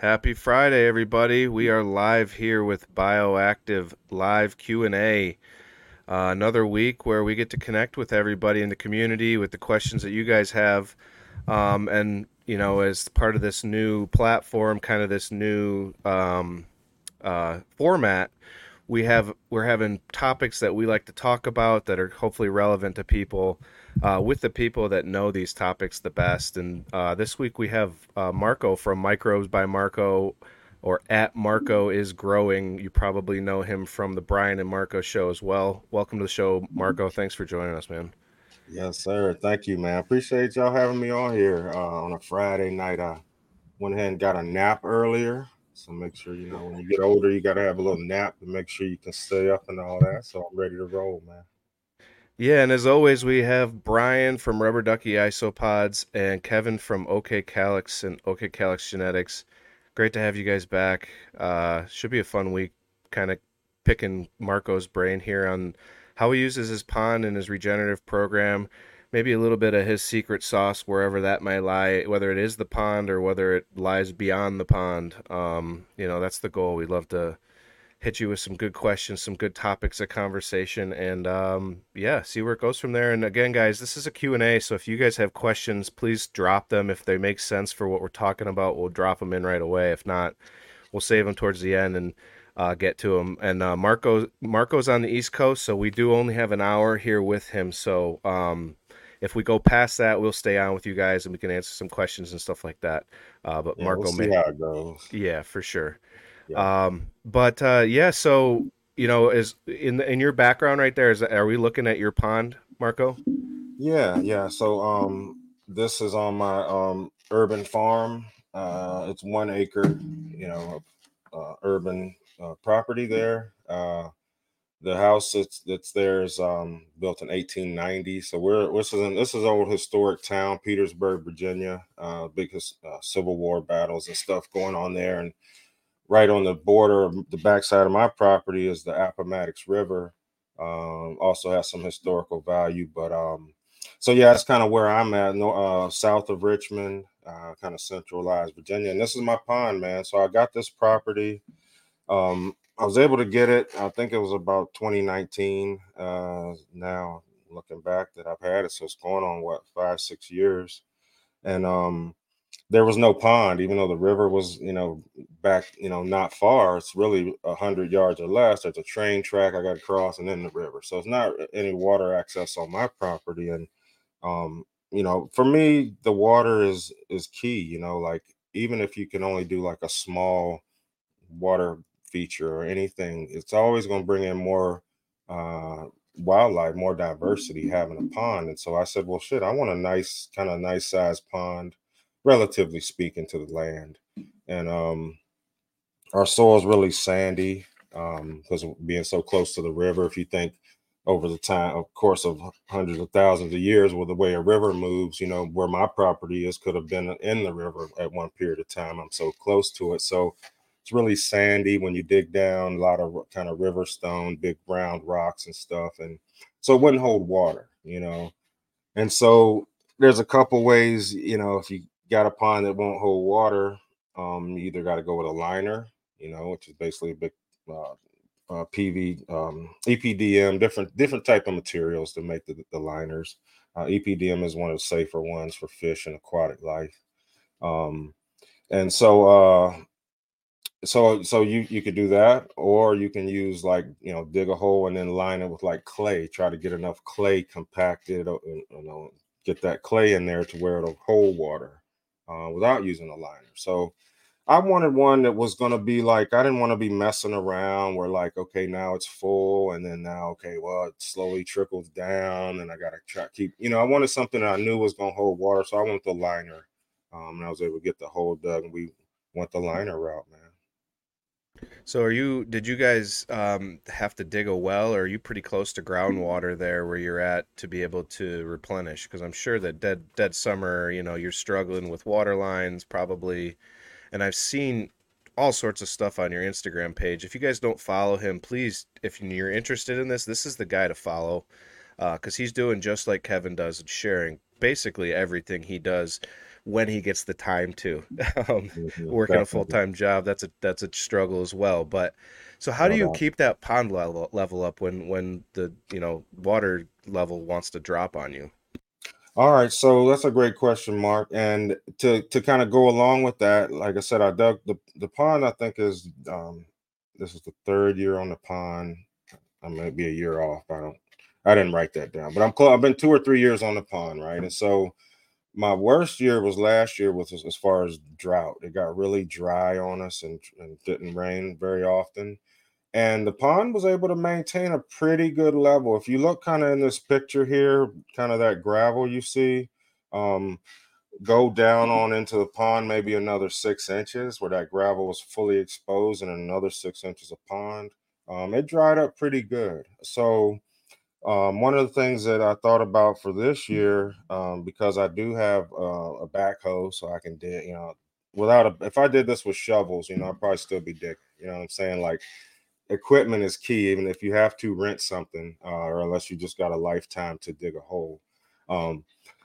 Happy Friday, everybody. We are live here with Bioactive Live Q&A. Another week where we get to connect with everybody in the community with the questions that you guys have. As part of this new platform, kind of this new format, we're having topics that we like to talk about that are hopefully relevant to people, with the people that know these topics the best. And this week we have Marco from Microbes by Marco, or at Marco is Growing. You probably know him from the Brian and Marco show as well. Welcome to the show, Marco. Thanks for joining us, man. Yes, sir. Thank you, man. Appreciate y'all having me on here on a Friday night. I went ahead and got a nap earlier. So make sure, when you get older, you got to have a little nap to make sure you can stay up and all that. So I'm ready to roll, man. Yeah, and as always, we have Brian from Rubber Ducky Isopods and Kevin from OK Calyx and OK Calyx Genetics. Great to have you guys back. Should be a fun week, kind of picking Marco's brain here on how he uses his pond and his regenerative program. Maybe a little bit of his secret sauce, wherever that may lie, whether it is the pond or whether it lies beyond the pond. That's the goal. We'd love to hit you with some good questions, some good topics of conversation, and yeah, see where it goes from there. And again, guys, this is a Q&A, so if you guys have questions, please drop them. If they make sense for what we're talking about, we'll drop them in right away. If not, we'll save them towards the end and get to them. And Marco's on the East Coast, so we do only have an hour here with him. So if we go past that, we'll stay on with you guys and we can answer some questions and stuff like that. But Yeah, we'll Marco see may, how it goes. yeah, for sure. Yeah. Yeah, so is in your background right there, is are we looking at your pond, Marco? Yeah. So this is on my urban farm. It's 1 acre, urban property there. The house that's there is built in 1890. So this is old historic town, Petersburg, Virginia. Civil War battles and stuff going on there, and right on the border of the backside of my property is the Appomattox River. Also has some historical value, but so yeah, that's kind of where I'm at, south of Richmond, kind of centralized Virginia, and this is my pond, man. So I got this property. I was able to get it. I think it was about 2019. Now looking back, that I've had it, so it's going on what 5, 6 years, and there was no pond, even though the river was, back, not far. It's really 100 yards or less. There's a train track I got to cross, and then the river. So it's not any water access on my property, and for me, the water is key. Like even if you can only do like a small water feature or anything, it's always going to bring in more uh, wildlife, more diversity having a pond. And so I said, well, shit, I want a nice sized pond, relatively speaking, to the land. And our soil is really sandy because of being so close to the river. If you think over the time, of course, of hundreds of thousands of years, with the way a river moves, where my property is could have been in the river at one period of time. I'm so close to it. So it's really sandy when you dig down, a lot of kind of river stone, big round rocks and stuff. And so it wouldn't hold water. And so there's a couple ways, if you got a pond that won't hold water, you either got to go with a liner, which is basically a big uh, PV, EPDM, different type of materials to make the liners. EPDM is one of the safer ones for fish and aquatic life. Um, and so you could do that, or you can use, like, dig a hole and then line it with like clay. Try to get enough clay compacted, get that clay in there to where it'll hold water without using a liner. So I wanted one that was going to be like, I didn't want to be messing around where, like, okay, now it's full, and then now, okay, well, it slowly trickles down, and I got to try keep, I wanted something that I knew was going to hold water. So I went the liner, and I was able to get the hole dug, and we went the liner route, man. So did you guys have to dig a well, or are you pretty close to groundwater there where you're at to be able to replenish? Because I'm sure that dead summer, you're struggling with water lines probably. And I've seen all sorts of stuff on your Instagram page. If you guys don't follow him, please, if you're interested in this, this is the guy to follow. because he's doing just like Kevin does and sharing basically everything he does when he gets the time to. um, Working a Definitely, full-time job, that's a struggle as well. But so how do no you doubt. keep that pond level up when the water level wants to drop on you? All right, so that's a great question, Mark. And to kind of go along with that, like I said, I dug the pond. I think is this is the third year on the pond. I might be a year off. I didn't write that down, but I'm close. I've been 2 or 3 years on the pond, right? And so my worst year was last year with as far as drought. It got really dry on us and didn't rain very often. And the pond was able to maintain a pretty good level. If you look kind of in this picture here, kind of that gravel you see, um, go down on into the pond maybe another 6 inches where that gravel was fully exposed and another 6 inches of pond. It dried up pretty good. So one of the things that I thought about for this year, because I do have a backhoe, so I can dig, if I did this with shovels, I'd probably still be digging. You know what I'm saying? Like equipment is key, even if you have to rent something, or unless you just got a lifetime to dig a hole. Um,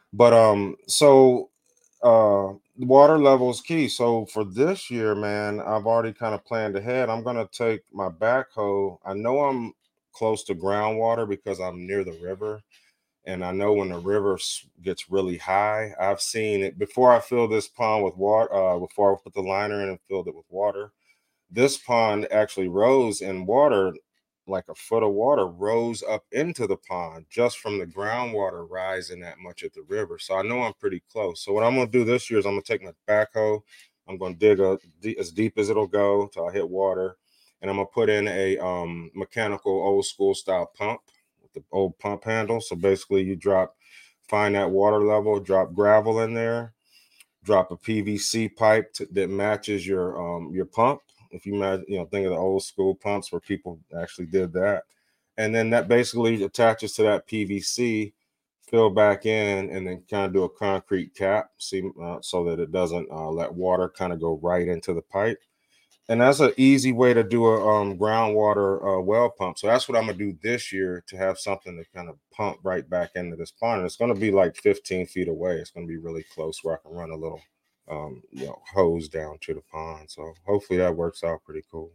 but the water level is key. So for this year, man, I've already kind of planned ahead. I'm gonna take my backhoe. I know I'm close to groundwater because I'm near the river, and I know when the river gets really high, I've seen it before I fill this pond with water. Before I put the liner in and filled it with water, this pond actually rose in water, like a foot of water rose up into the pond just from the groundwater rising that much at the river. So I know I'm pretty close. So what I'm gonna do this year is I'm gonna take my backhoe, I'm gonna dig as deep as it'll go till I hit water, and I'm gonna put in a mechanical old school style pump with the old pump handle. So basically, find that water level, drop gravel in there, drop a PVC pipe that matches your pump. If you imagine, think of the old school pumps where people actually did that, and then that basically attaches to that PVC, fill back in, and then kind of do a concrete cap, so that it doesn't let water kind of go right into the pipe. And that's an easy way to do a groundwater well pump. So that's what I'm gonna do this year to have something to kind of pump right back into this pond. And it's gonna be like 15 feet away. It's gonna be really close where I can run a little hose down to the pond. So hopefully that works out pretty cool.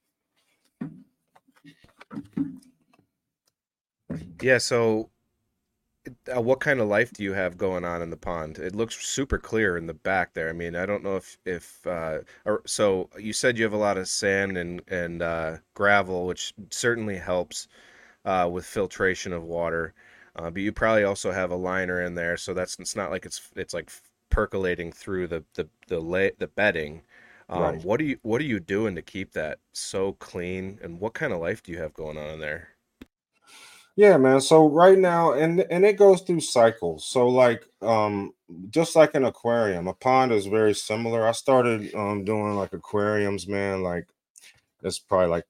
Yeah, so what kind of life do you have going on in the pond? It looks super clear in the back there. I mean, I don't know so you said you have a lot of sand and gravel, which certainly helps with filtration of water. But you probably also have a liner in there, so it's not like it's like percolating through the bedding. Right. What are you doing to keep that so clean, and what kind of life do you have going on in there? Yeah, man. So right now, and it goes through cycles. So like just like an aquarium, a pond is very similar. I started doing like aquariums, man, like it's probably like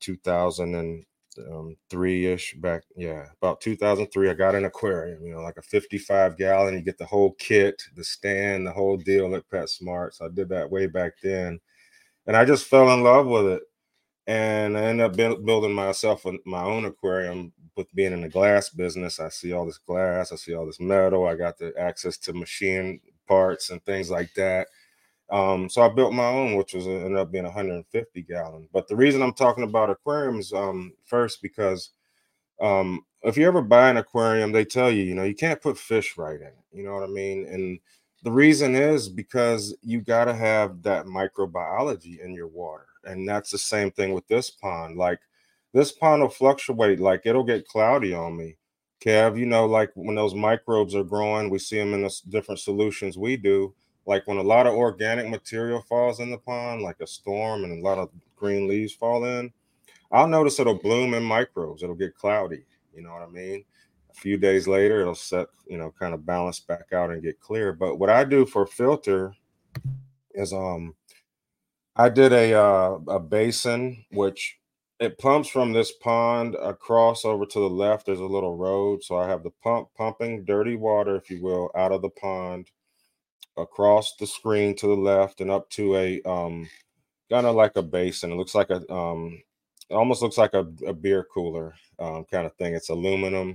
2003 ish back. Yeah, about 2003. I got an aquarium, like a 55-gallon. You get the whole kit, the stand, the whole deal at PetSmart. So I did that way back then, and I just fell in love with it. And I ended up building my own aquarium. With being in the glass business, I see all this glass, I see all this metal. I got the access to machine parts and things like that. So I built my own, which ended up being 150 gallon. But the reason I'm talking about aquariums first because if you ever buy an aquarium, they tell you, you can't put fish right in it. You know what I mean? And the reason is because you got to have that microbiology in your water. And that's the same thing with this pond. Like this pond will fluctuate, like it'll get cloudy on me. Kev, like when those microbes are growing, we see them in the different solutions we do. Like when a lot of organic material falls in the pond, like a storm and a lot of green leaves fall in, I'll notice it'll bloom in microbes. It'll get cloudy. You know what I mean? A few days later, it'll kind of balance back out and get clear. But what I do for filter is I did a basin which it pumps from this pond across over to the left. There's a little road, so I have the pump pumping dirty water, if you will, out of the pond across the screen to the left and up to a kind of like a basin. It looks like it almost looks like a beer cooler kind of thing. It's aluminum.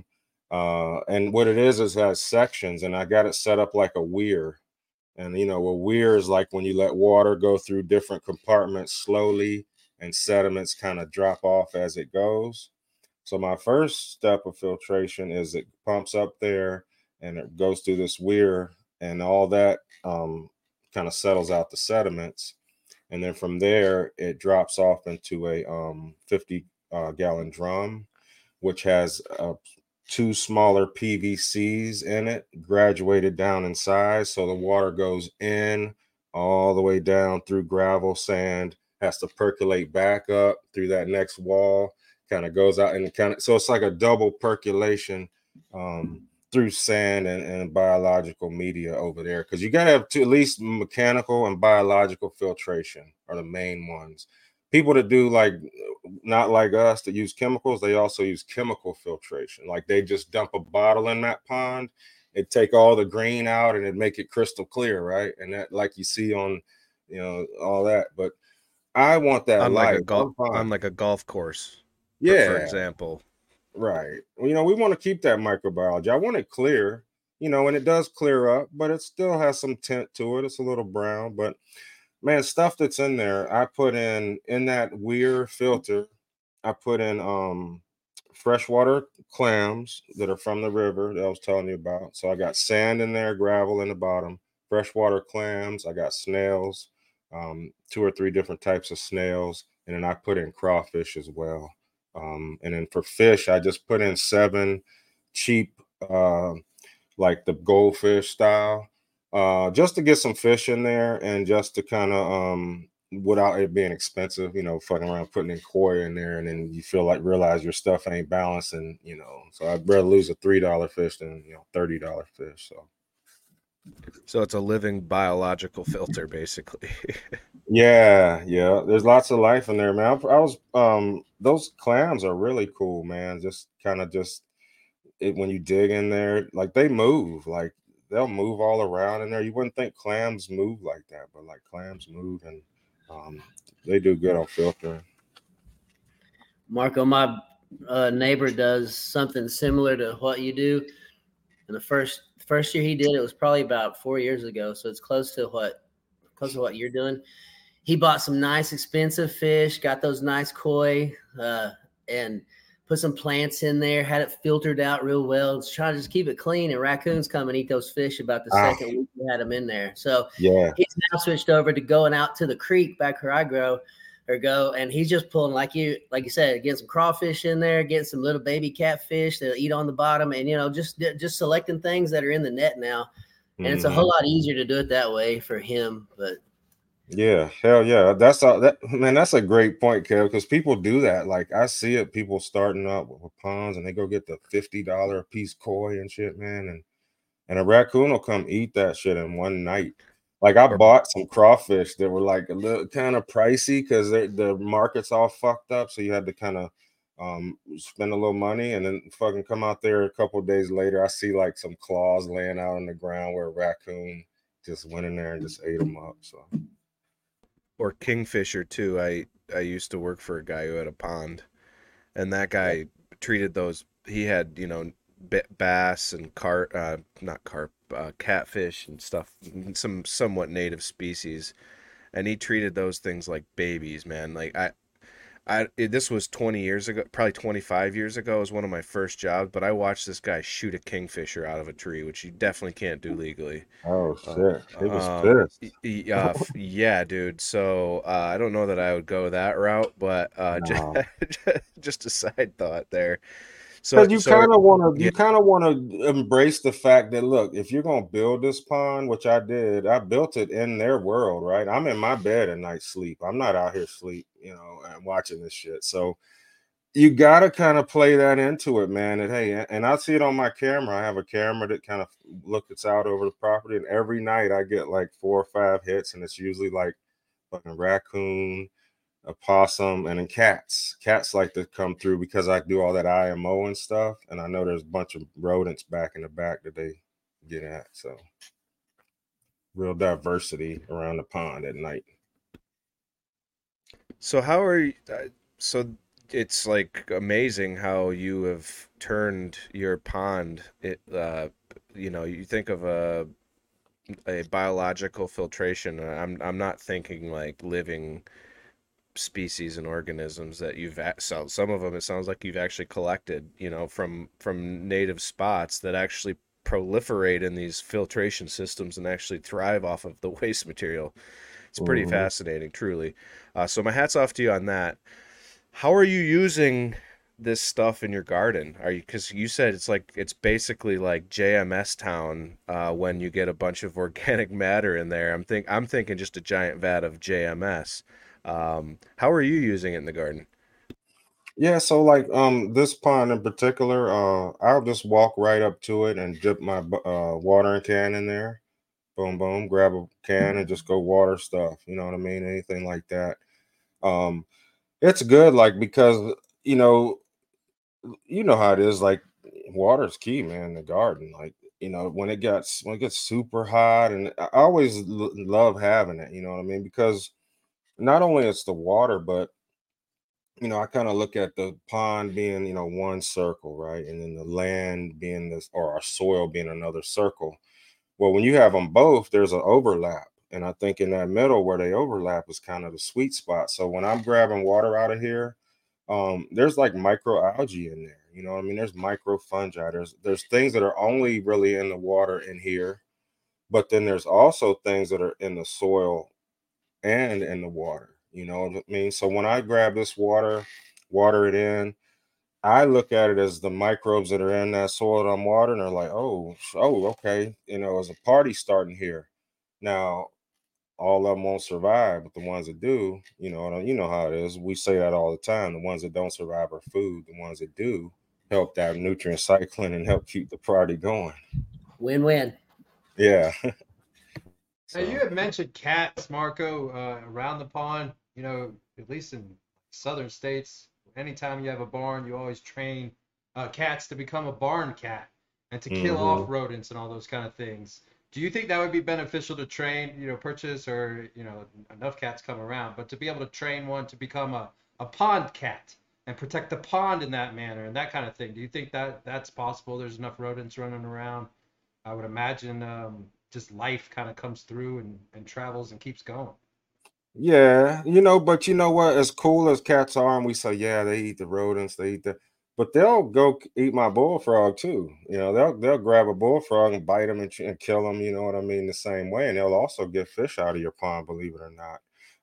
And what it is it has sections, and I got it set up like a weir. And a weir is like when you let water go through different compartments slowly, and sediments kind of drop off as it goes. So my first step of filtration is it pumps up there and it goes through this weir, and all that kind of settles out the sediments. And then from there, it drops off into a 50 gallon drum, which has two smaller PVCs in it, graduated down in size. So the water goes in all the way down through gravel, sand, has to percolate back up through that next wall, kind of goes out and kind of, so it's like a double percolation through sand and biological media over there. Because you got to have two, at least mechanical and biological filtration are the main ones. People that do like not like us that use chemicals, they also use chemical filtration. Like they just dump a bottle in that pond, it take all the green out and it make it crystal clear, right? And that like you see on all that. But I want that On like a life. golf I'm fine. on like a golf course, for Yeah, example. right. Well, we want to keep that microbiology. I want it clear, and it does clear up, but it still has some tint to it. It's a little brown, but man, stuff that's in there, I put in that weird filter. I put in freshwater clams that are from the river that I was telling you about. So I got sand in there, gravel in the bottom, freshwater clams. I got snails, two or three different types of snails, and then I put in crawfish as well. And then for fish, I just put in seven cheap, like the goldfish style, just to get some fish in there and just to kind of without it being expensive, fucking around putting in koi in there, and then you feel like realize your stuff ain't balanced, and so I'd rather lose a $3 fish than $30 fish. So So it's a living biological filter, basically. yeah, yeah, there's lots of life in there, man. I was those clams are really cool, man. Just kind of just it when you dig in there, like they move, like they'll move all around in there. You wouldn't think clams move like that, but like clams move, and um, they do good on filtering. Marco, my neighbor does something similar to what you do. And the first year he did it was probably about 4 years ago, so it's close to what you're doing. He bought some nice expensive fish, got those nice koi, and put some plants in there, had it filtered out real well. Trying to just keep it clean. And raccoons come and eat those fish about the Ah, second week we had them in there. So yeah. he's now switched over to going out to the creek back where I go, and he's just pulling like you said, getting some crawfish in there, getting some little baby catfish they'll eat on the bottom, and just selecting things that are in the net now. And it's a Hmm. whole lot easier to do it that way for him. But Yeah, hell yeah. That's all that man, that's a great point, Kev, because people do that. Like I see it, people starting up with ponds and they go get the $50 a piece koi and shit, man. And a raccoon will come eat that shit in one night. Like I Or bought some crawfish that were like a little kind of pricey because the market's all fucked up. So you had to kind of spend a little money, and then fucking come out there a couple days later. I see like some claws laying out on the ground where a raccoon just went in there and just ate them up. So or kingfisher too. I used to work for a guy who had a pond, and that guy treated those. He had bass and not carp, catfish and stuff, some somewhat native species, and he treated those things like babies, man. Like this was 20 years ago, probably 25 years ago. Was one of my first jobs, but I watched this guy shoot a kingfisher out of a tree, which you definitely can't do legally. oh Uh, shit, he was pissed. yeah, dude. So I don't know that I would go that route, but No. just a side thought there. So Because you so kind of want to, yeah, embrace the fact that look, if you're gonna build this pond, which I did, I built it in their world, right? I'm in my bed at night sleep. I'm not out here sleep, and watching this shit. So you gotta kind of play that into it, man. And hey, and I see it on my camera. I have a camera that kind of looks out over the property, and every night I get like 4 or 5 hits, and it's usually like fucking raccoon, a possum, and then cats. Cats like to come through because I do all that IMO and stuff, and I know there's a bunch of rodents back in the back that they get at. So real diversity around the pond at night. so how are you? So it's like amazing how you have turned your pond. You think of a biological filtration. I'm not thinking like living species and organisms that so some of them it sounds like you've actually collected, from native spots that actually proliferate in these filtration systems and actually thrive off of the waste material. It's pretty Mm-hmm. fascinating, truly. So my hat's off to you on that. How are you using this stuff in your garden? Are you, because you said it's basically like JMS town when you get a bunch of organic matter in there. I'm thinking just a giant vat of JMS. How are you using it in the garden? Yeah, so like this pond in particular, I'll just walk right up to it and dip my watering can in there. Boom, boom, grab a can and just go water stuff. You know what I mean? Anything like that. Um, it's good, like because you know, you know how it is. Like water's key, man. In the garden, like when it gets super hot, and I always love having it. You know what I mean? Because not only it's the water, but I kind of look at the pond being, one circle, right? And then the land being this, or our soil being another circle. Well, when you have them both, there's an overlap. And I think in that middle where they overlap is kind of the sweet spot. So when I'm grabbing water out of here, there's like microalgae in there. You know what I mean? There's micro fungi. There's things that are only really in the water in here, but then there's also things that are in the soil and in the water. You know what I mean? So when I grab this water, water it in, I look at it as the microbes that are in that soil that I'm watering are like, oh, okay, there's a party starting here. Now, all of them won't survive, but the ones that do, you know how it is. We say that all the time. The ones that don't survive are food. The ones that do help that nutrient cycling and help keep the party going. Win-win. Yeah. Now, you So, had mentioned cats, Marco, around the pond. At least in southern states, anytime you have a barn, you always train cats to become a barn cat and to kill off hmm rodents and all those kind of things. Do you think that would be beneficial to train, purchase or, enough cats come around, but to be able to train one to become a pond cat and protect the pond in that manner and that kind of thing? Do you think that that's possible? There's enough rodents running around. I would imagine just life kind of comes through and travels and keeps going. Yeah, but you know what? As cool as cats are, and we say, yeah, they eat the rodents, but they'll go eat my bullfrog too. They'll grab a bullfrog and bite them and kill them. You know what I mean? The same way, and they'll also get fish out of your pond, believe it or not.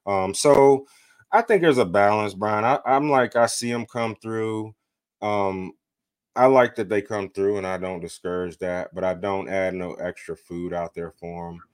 So I think there's a balance, Brian. I'm like I see them come through. Um, I like that they come through, and I don't discourage that, but I don't add no extra food out there for them.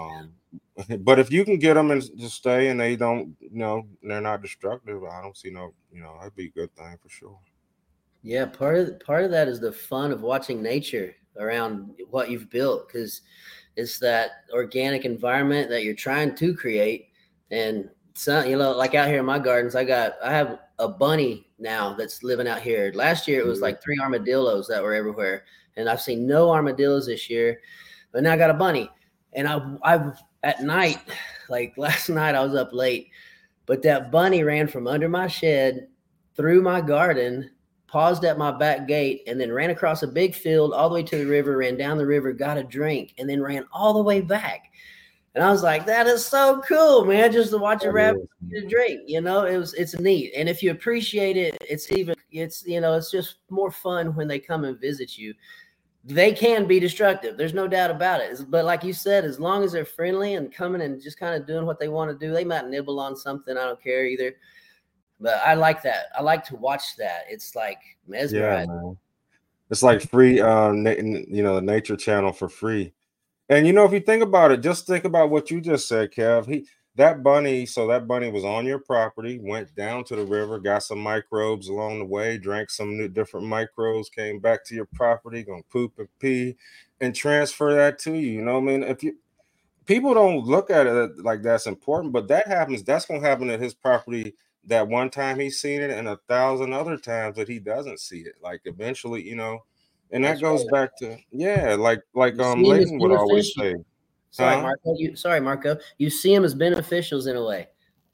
But if you can get them and just stay, and they don't, they're not destructive, I don't see no, that'd be a good thing for sure. Yeah, part of that is the fun of watching nature around what you've built, because it's that organic environment that you're trying to create. And some, like out here in my gardens, I have a bunny now that's living out here. Last year it was Mhm. like 3 armadillos that were everywhere, and I've seen no armadillos this year. But now I got a bunny, and I've at night, like last night I was up late, but that bunny ran from under my shed through my garden, paused at my back gate, and then ran across a big field all the way to the river, ran down the river, got a drink, and then ran all the way back. And I was like, that is so cool, man, just to watch a That rabbit is. get a drink. It's neat. And if you appreciate it, it's just more fun when they come and visit you. They can be destructive. There's no doubt about it. But like you said, as long as they're friendly and coming and just kind of doing what they want to do, they might nibble on something. I don't care either. But I like that. I like to watch that. It's like Yeah, mesmerizing. man. It's like free, the Nature Channel for free. And if you think about it, just think about what you just said, Kev. That bunny was on your property, went down to the river, got some microbes along the way, drank some new different microbes, came back to your property, gonna poop and pee, and transfer that to you. You know what I mean? If you People don't look at it like that's important, but that's gonna happen at his property that one time he's seen it and 1,000 other times that he doesn't see it. Like eventually, and that That's goes right. back to, yeah, like You see them as Leighton would always beneficial. say, Sorry, huh? Marco. You see them as beneficials in a way.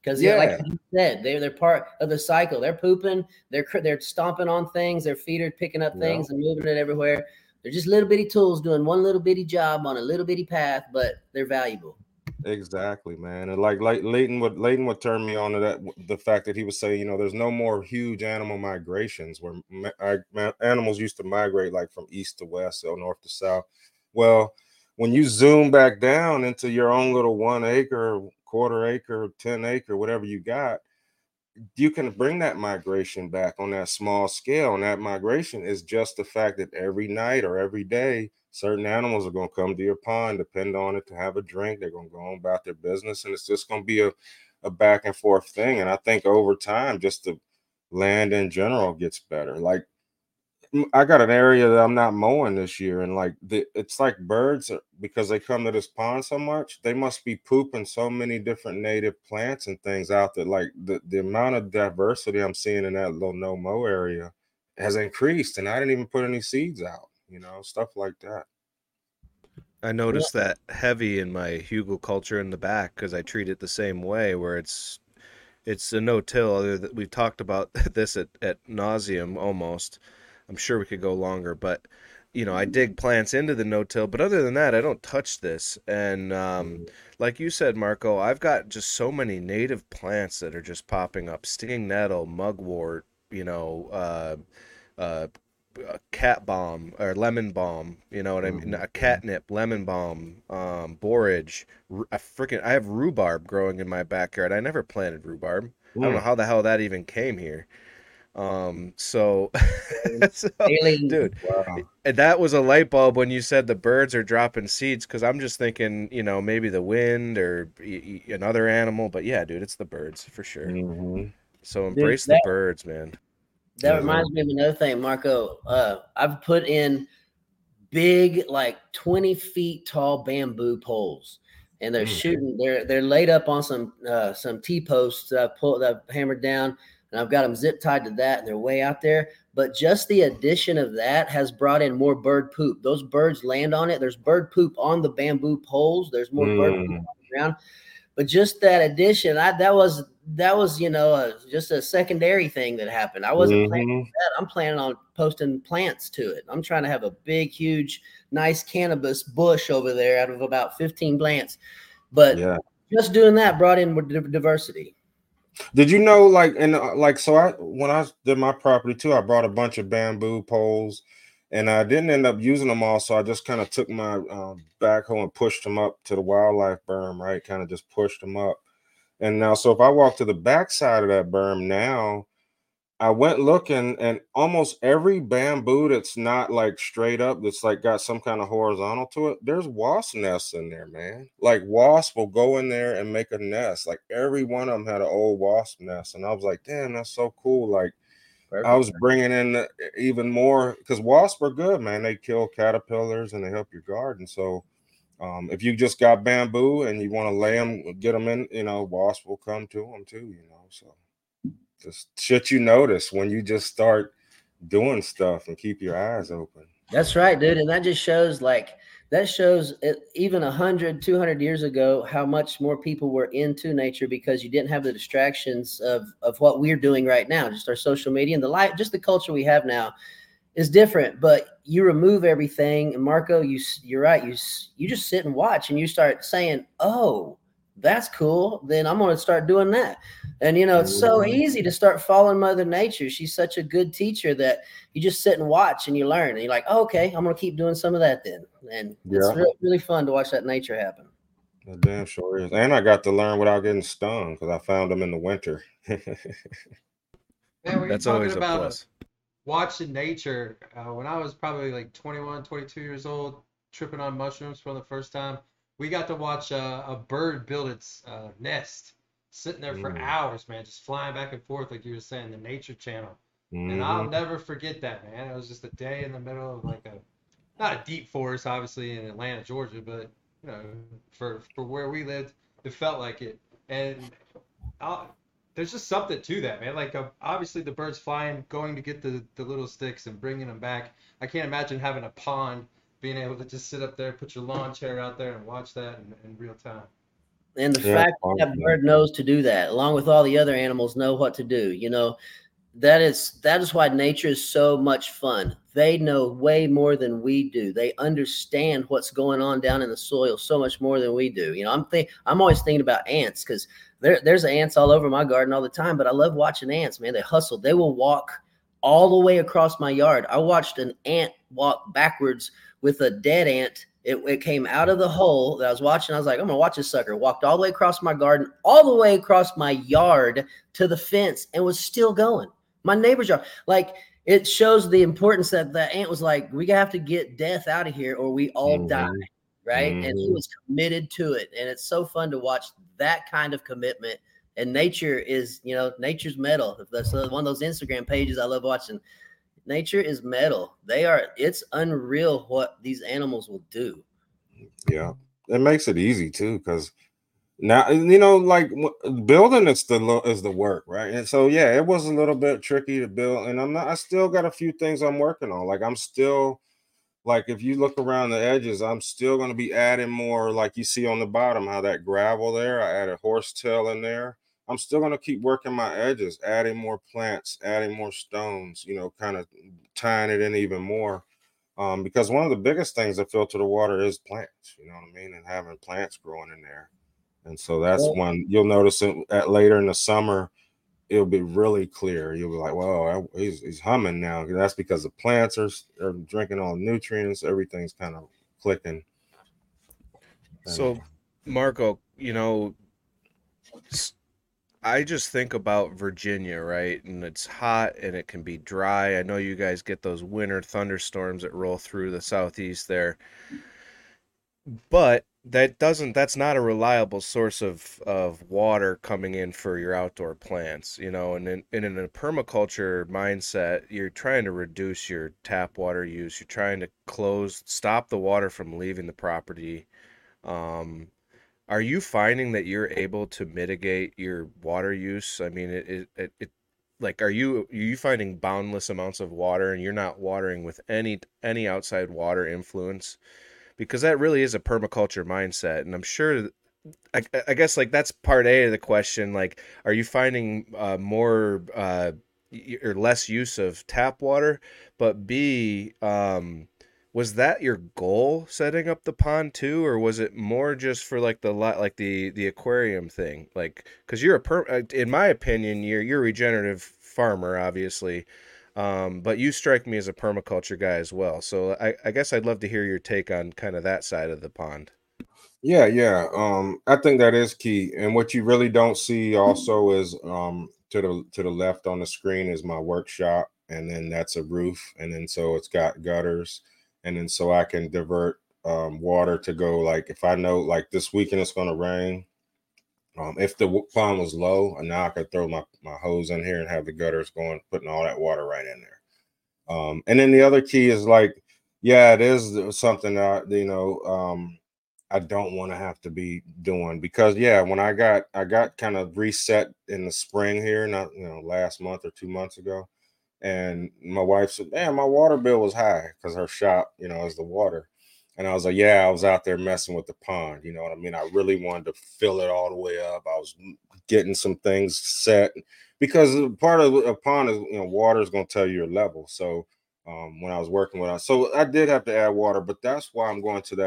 Because like Yeah. you said, they're part of the cycle. They're pooping, they're stomping on things, their feet are picking up Yeah. things and moving it everywhere. They're just little bitty tools doing one little bitty job on a little bitty path, but they're valuable. Exactly, man. And like Leighton would turn me on to that the fact that he was saying, there's no more huge animal migrations where animals used to migrate like from east to west or north to south. Well, when you zoom back down into your own little 1 acre, quarter acre, 10 acre, whatever you got, you can bring that migration back on that small scale. And that migration is just the fact that every night or every day, certain animals are going to come to your pond, depend on it to have a drink. They're going to go on about their business. And it's just going to be a back and forth thing. And I think over time, just the land in general gets better. Like I got an area that I'm not mowing this year, and like it's like birds because they come to this pond so much. They must be pooping so many different native plants and things out there. Like the amount of diversity I'm seeing in that little no mow area has increased, and I didn't even put any seeds out. Stuff like that. I noticed that heavy in my hugelkultur in the back because I treat it the same way, where it's a no-till. Other that we've talked about this at nauseum almost. I'm sure we could go longer, but I dig plants into the no-till. But other than that, I don't touch this. And like you said, Marco, I've got just so many native plants that are just popping up: stinging nettle, mugwort, uh, cat balm or lemon balm. You know what I mean? A catnip, lemon balm, borage. I have rhubarb growing in my backyard. I never planted rhubarb. I don't know how the hell that even came here. So, so, Alien. dude, Wow. that was a light bulb when you said the birds are dropping seeds, because I'm just thinking, maybe the wind or another animal. But yeah, dude, it's the birds for sure. Mm-hmm. So Dude, embrace the birds, man. that reminds me of another thing, Marco. I've put in big, like 20 feet tall bamboo poles, and they're shooting. They're laid up on some T-posts that I've hammered down, and I've got them zip tied to that. And they're way out there, but just the addition of that has brought in more bird poop. Those birds land on it. There's bird poop on the bamboo poles. There's more bird poop on the ground. But just that addition, that was just a secondary thing that happened. I wasn't planning on that. I'm planning on posting plants to it. I'm trying to have a big, huge, nice cannabis bush over there out of about 15 plants. But just doing that brought in more diversity. Did you know, when I did my property too, I brought a bunch of bamboo poles, and I didn't end up using them all. So I just kind of took my backhoe and pushed them up to the wildlife berm, right? Kind of just pushed them up. And now, so if I walk to the back side of that berm now, I went looking, and almost every bamboo that's not like straight up, that's like got some kind of horizontal to it, there's wasp nests in there, man. Like wasp will go in there and make a nest. Like every one of them had an old wasp nest, and I was like, damn, that's so cool. Like I was bringing in even more, because wasps are good, man. They kill caterpillars and they help your garden. So if you just got bamboo and you want to lay them, get them in, wasps will come to them too, so. Just shit you notice when you just start doing stuff and keep your eyes open. That's right, dude. And that just shows even 100, 200 years ago, how much more people were into nature, because you didn't have the distractions of what we're doing right now. Just our social media and just the culture we have now is different, but you remove everything. And Marco, you're right. You just sit and watch, and you start saying, oh, that's cool. Then I'm going to start doing that. And, it's so easy to start following Mother Nature. She's such a good teacher that you just sit and watch and you learn. And you're like, oh, okay, I'm going to keep doing some of that then. And it's really, really fun to watch that nature happen. It damn sure is. And I got to learn without getting stung, because I found them in the winter. Man, That's always a plus. Watching nature, when I was probably like 21, 22 years old, tripping on mushrooms for the first time, we got to watch a bird build its nest, sitting there for hours, man, just flying back and forth, like you were saying, the Nature Channel. And I'll never forget that, man. It was just a day in the middle of like not a deep forest, obviously, in Atlanta, Georgia, but for where we lived, it felt like it. And there's just something to that, man. Like obviously the birds flying, going to get the little sticks and bringing them back. I can't imagine having a pond, being able to just sit up there, put your lawn chair out there and watch that in real time. And the Yeah, fact that that bird knows to do that, along with all the other animals, know what to do. That is why nature is so much fun. They know way more than we do. They understand what's going on down in the soil so much more than we do. I'm always thinking about ants because there's ants all over my garden all the time. But I love watching ants, man. They hustle. They will walk all the way across my yard. I watched an ant walk backwards with a dead ant. It came out of the hole that I was watching. I was like, I'm gonna watch this sucker. Walked all the way across my garden, all the way across my yard to the fence, and was still going. My neighbor's yard. Like, it shows the importance that the ant was like, we have to get death out of here or we all die. Right. And he was committed to it. And it's so fun to watch that kind of commitment. And nature is, nature's metal. If that's one of those Instagram pages I love watching, nature is metal. It's unreal what these animals will do. Yeah. It makes it easy too, because now, like building is the work, right? And so, yeah, it was a little bit tricky to build, and I still got a few things I'm working on. Like, I'm still, like, if you look around the edges, I'm still going to be adding more, like you see on the bottom, how that gravel there, I added horsetail in there. I'm still going to keep working my edges, adding more plants, adding more stones, kind of tying it in even more. Because one of the biggest things that filter the water is plants, you know what I mean? And having plants growing in there. And so that's one you'll notice it at later in the summer, it'll be really clear. You'll be like, "Whoa, he's humming now." That's because the plants are drinking all the nutrients. Everything's kind of clicking. So, Marco, I just think about Virginia, right? And it's hot and it can be dry. I know you guys get those winter thunderstorms that roll through the southeast there. But that's not a reliable source of water coming in for your outdoor plants, and in a permaculture mindset, you're trying to reduce your tap water use. You're trying to stop the water from leaving the property. Are you finding that you're able to mitigate your water use? I mean, like, are you finding boundless amounts of water and you're not watering with any outside water influence? Because that really is a permaculture mindset, and I'm sure I guess, like, that's part A of the question. Like, are you finding more or less use of tap water? But B, was that your goal setting up the pond too, or was it more just for like the aquarium thing? Like, because in my opinion, you're a regenerative farmer, obviously. But you strike me as a permaculture guy as well. So I guess I'd love to hear your take on kind of that side of the pond. Yeah, yeah. I think that is key. And what you really don't see also is to the left on the screen is my workshop, and then that's a roof, and then so it's got gutters, and then so I can divert water to go, like, if I know, like, this weekend it's going to rain. If the pond was low, and now I could throw my hose in here and have the gutters going, putting all that water right in there. And then the other key is, like, yeah, it is something that I don't want to have to be doing, because, yeah, when I got kind of reset in the spring here, not last month or 2 months ago, and my wife said, "Man, my water bill was high," because her shop, is the water. And I was like, "Yeah, I was out there messing with the pond." You know what I mean? I really wanted to fill it all the way up. I was getting some things set, because part of a pond is, water is going to tell you your level. So when I was working with us, so I did have to add water, but that's why I'm going to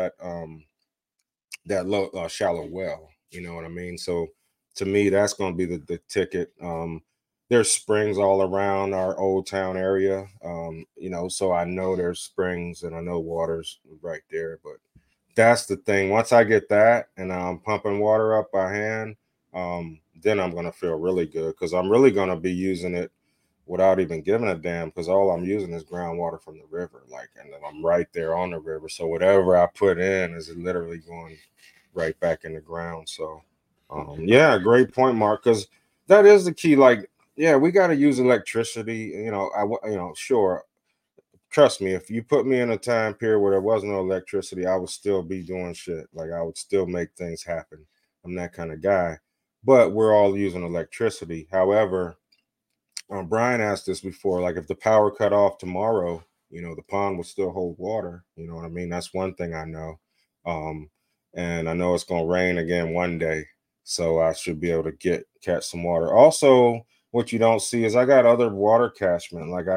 that low shallow well. You know what I mean? So to me, that's going to be the ticket. There's springs all around our old town area, so I know there's springs and I know water's right there. But that's the thing. Once I get that and I'm pumping water up by hand, then I'm going to feel really good, because I'm really going to be using it without even giving a damn, because all I'm using is groundwater from the river, like, and then I'm right there on the river. So whatever I put in is literally going right back in the ground. So yeah, great point, Mark, because that is the key. Like, yeah, we got to use electricity. Sure. Trust me, if you put me in a time period where there was no electricity, I would still be doing shit. Like, I would still make things happen. I'm that kind of guy. But we're all using electricity. However, Brian asked this before, like, if the power cut off tomorrow, the pond would still hold water. You know what I mean? That's one thing I know. And I know it's going to rain again one day. so I should be able to catch some water. Also, what you don't see is I got other water catchment. Like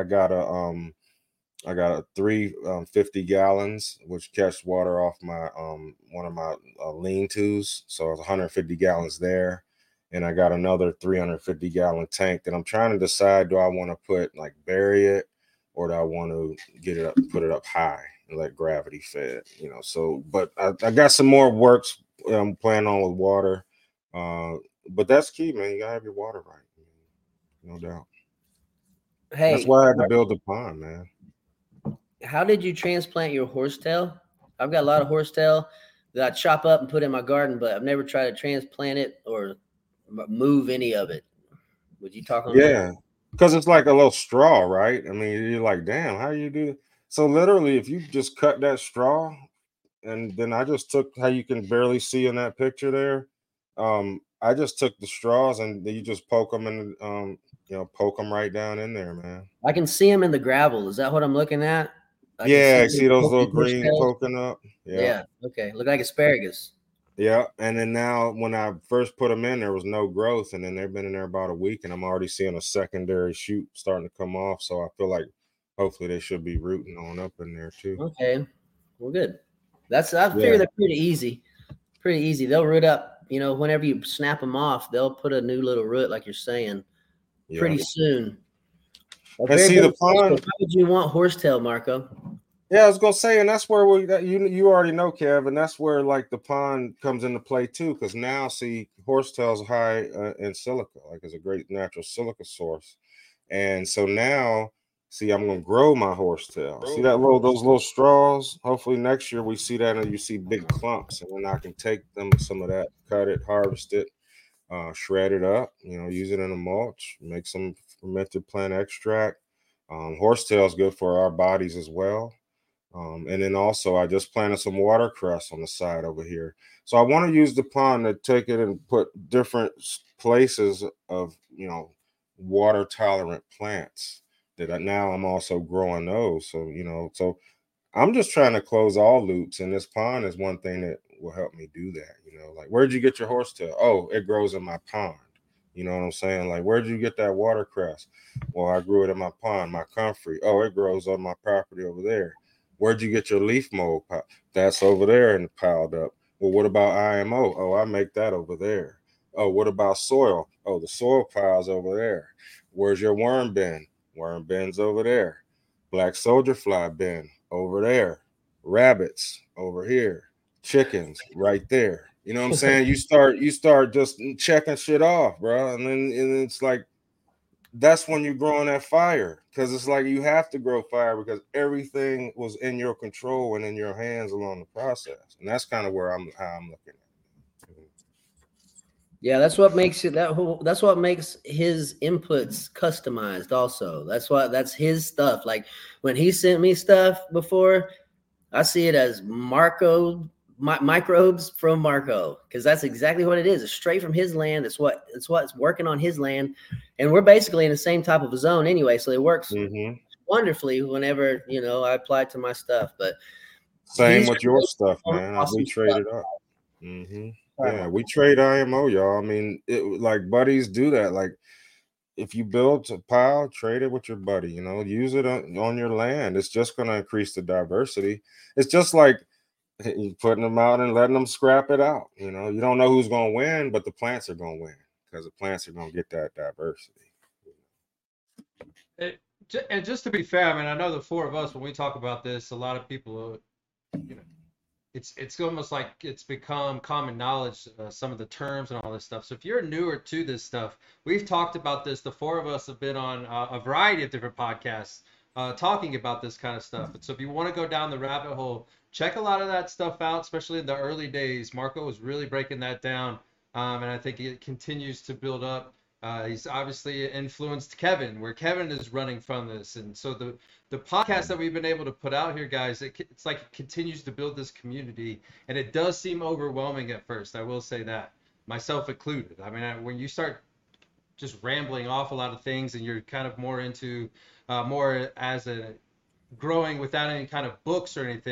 I got a 50 gallons, which catch water off my one of my lean-tos. So it's 150 gallons there. And I got another 350-gallon tank that I'm trying to decide, do I want to bury it, or do I want to put it up high and let gravity fed, So, but I got some more works I'm planning on with water. But that's key, man. You gotta have your water right, no doubt. Hey, that's why I had to build the pond, man. How did you transplant your horsetail? I've got a lot of horsetail that I chop up and put in my garden, but I've never tried to transplant it or move any of it. Would you talk on that? Yeah, because it's like a little straw, right? I mean, you're like, damn, how you do? So literally, if you just cut that straw, and then I just took, how you can barely see in that picture there. I just took the straws and you just poke them in, poke them right down in there, man. I can see them in the gravel. Is that what I'm looking at? Yeah, see those little green poking up. Yeah. Okay. Look like asparagus. Yeah. And then now when I first put them in, there was no growth. And then they've been in there about a week and I'm already seeing a secondary shoot starting to come off. So I feel like hopefully they should be rooting on up in there too. Okay. Well, good. I figure they're pretty easy. Pretty easy. They'll root up, whenever you snap them off, they'll put a new little root, like you're saying, pretty soon. And see the pond. Why would you want horsetail, Marco? Yeah, I was gonna say, and that's where you already know, Kev, and that's where like the pond comes into play too, because now see horsetail's high in silica, like it's a great natural silica source, and so now see I'm gonna grow my horsetail. See those little straws. Hopefully next year we see that and you see big clumps, and then I can take some of that, cut it, harvest it, shred it up, use it in a mulch, make some fermented plant extract. Horsetail is good for our bodies as well. And then also I just planted some watercress on the side over here. So I want to use the pond to take it and put different places of, water tolerant plants that now I'm also growing those. So, so I'm just trying to close all loops. And this pond is one thing that will help me do that. Like, where'd you get your horsetail? Oh, it grows in my pond. You know what I'm saying? Like, where'd you get that watercress? Well, I grew it in my pond, my comfrey. Oh, it grows on my property over there. Where'd you get your leaf mold? That's over there and piled up. Well, what about IMO? Oh, I make that over there. Oh, what about soil? Oh, the soil pile's over there. Where's your worm bin? Worm bin's over there. Black soldier fly bin over there. Rabbits over here. Chickens right there. You know what I'm saying? You start just checking shit off, bro. And it's like, that's when you're growing that fire, because it's like you have to grow fire because everything was in your control and in your hands along the process. And that's kind of how I'm looking at it. Yeah, that's what makes it that's what makes his inputs customized also. That's his stuff. Like when he sent me stuff before, I see it as microbes from Marco, because that's exactly what it is. It's straight from his land. It's what's working on his land, and we're basically in the same type of a zone anyway. So it works wonderfully whenever I apply it to my stuff. But same with your stuff, man. We traded up. Yeah, we trade IMO, y'all. I mean, like buddies do that. Like if you build a pile, trade it with your buddy. Use it on your land. It's just going to increase the diversity. It's just like putting them out and letting them scrap it out. You don't know who's going to win, but the plants are going to win because the plants are going to get that diversity. And just to be fair, I mean, I know the four of us, when we talk about this, a lot of people, it's almost like it's become common knowledge, some of the terms and all this stuff. So if you're newer to this stuff, we've talked about this. The four of us have been on a variety of different podcasts talking about this kind of stuff. And so if you want to go down the rabbit hole, check a lot of that stuff out, especially in the early days. Marco was really breaking that down, and I think it continues to build up. He's obviously influenced Kevin, where Kevin is running from this. And so the podcast that we've been able to put out here, guys, it's like it continues to build this community. And it does seem overwhelming at first. I will say that, myself included. I mean, when you start just rambling off a lot of things and you're kind of more into more as a growing without any kind of books or anything,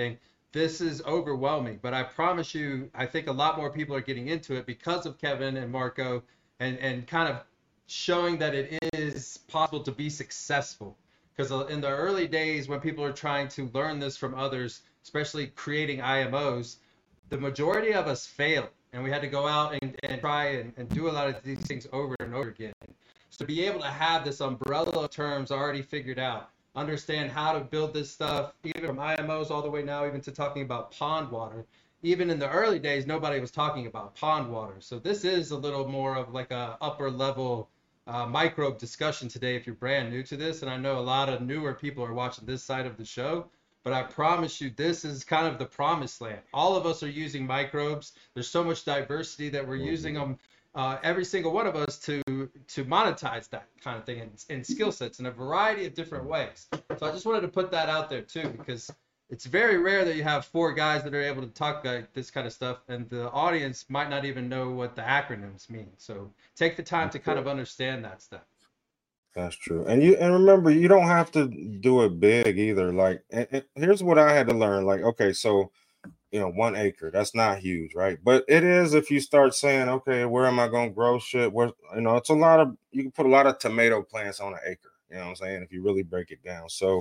this is overwhelming, but I promise you, I think a lot more people are getting into it because of Kevin and Marco, and kind of showing that it is possible to be successful. Because in the early days, when people are trying to learn this from others, especially creating IMOs, the majority of us failed, and we had to go out and try and do a lot of these things over and over again. So to be able to have this umbrella of terms already figured out, understand how to build this stuff, even from IMOs all the way now, even to talking about pond water. Even in the early days, nobody was talking about pond water. So this is a little more of like a upper level microbe discussion today if you're brand new to this. And I know a lot of newer people are watching this side of the show, but I promise you, this is kind of the promised land. All of us are using microbes. There's so much diversity that we're using them, every single one of us, to monetize that kind of thing in skill sets in a variety of different ways. So I just wanted to put that out there too, because it's very rare that you have 4 guys that are able to talk like this kind of stuff, and the audience might not even know what the acronyms mean. So take the time to kind of understand that stuff. That's true. And remember, you don't have to do it big either. Like, and here's what I had to learn. Like, okay, so 1 acre, that's not huge, right? But it is if you start saying, okay, where am I going to grow shit? Where, it's a lot of, you can put a lot of tomato plants on an acre, you know what I'm saying? If you really break it down. So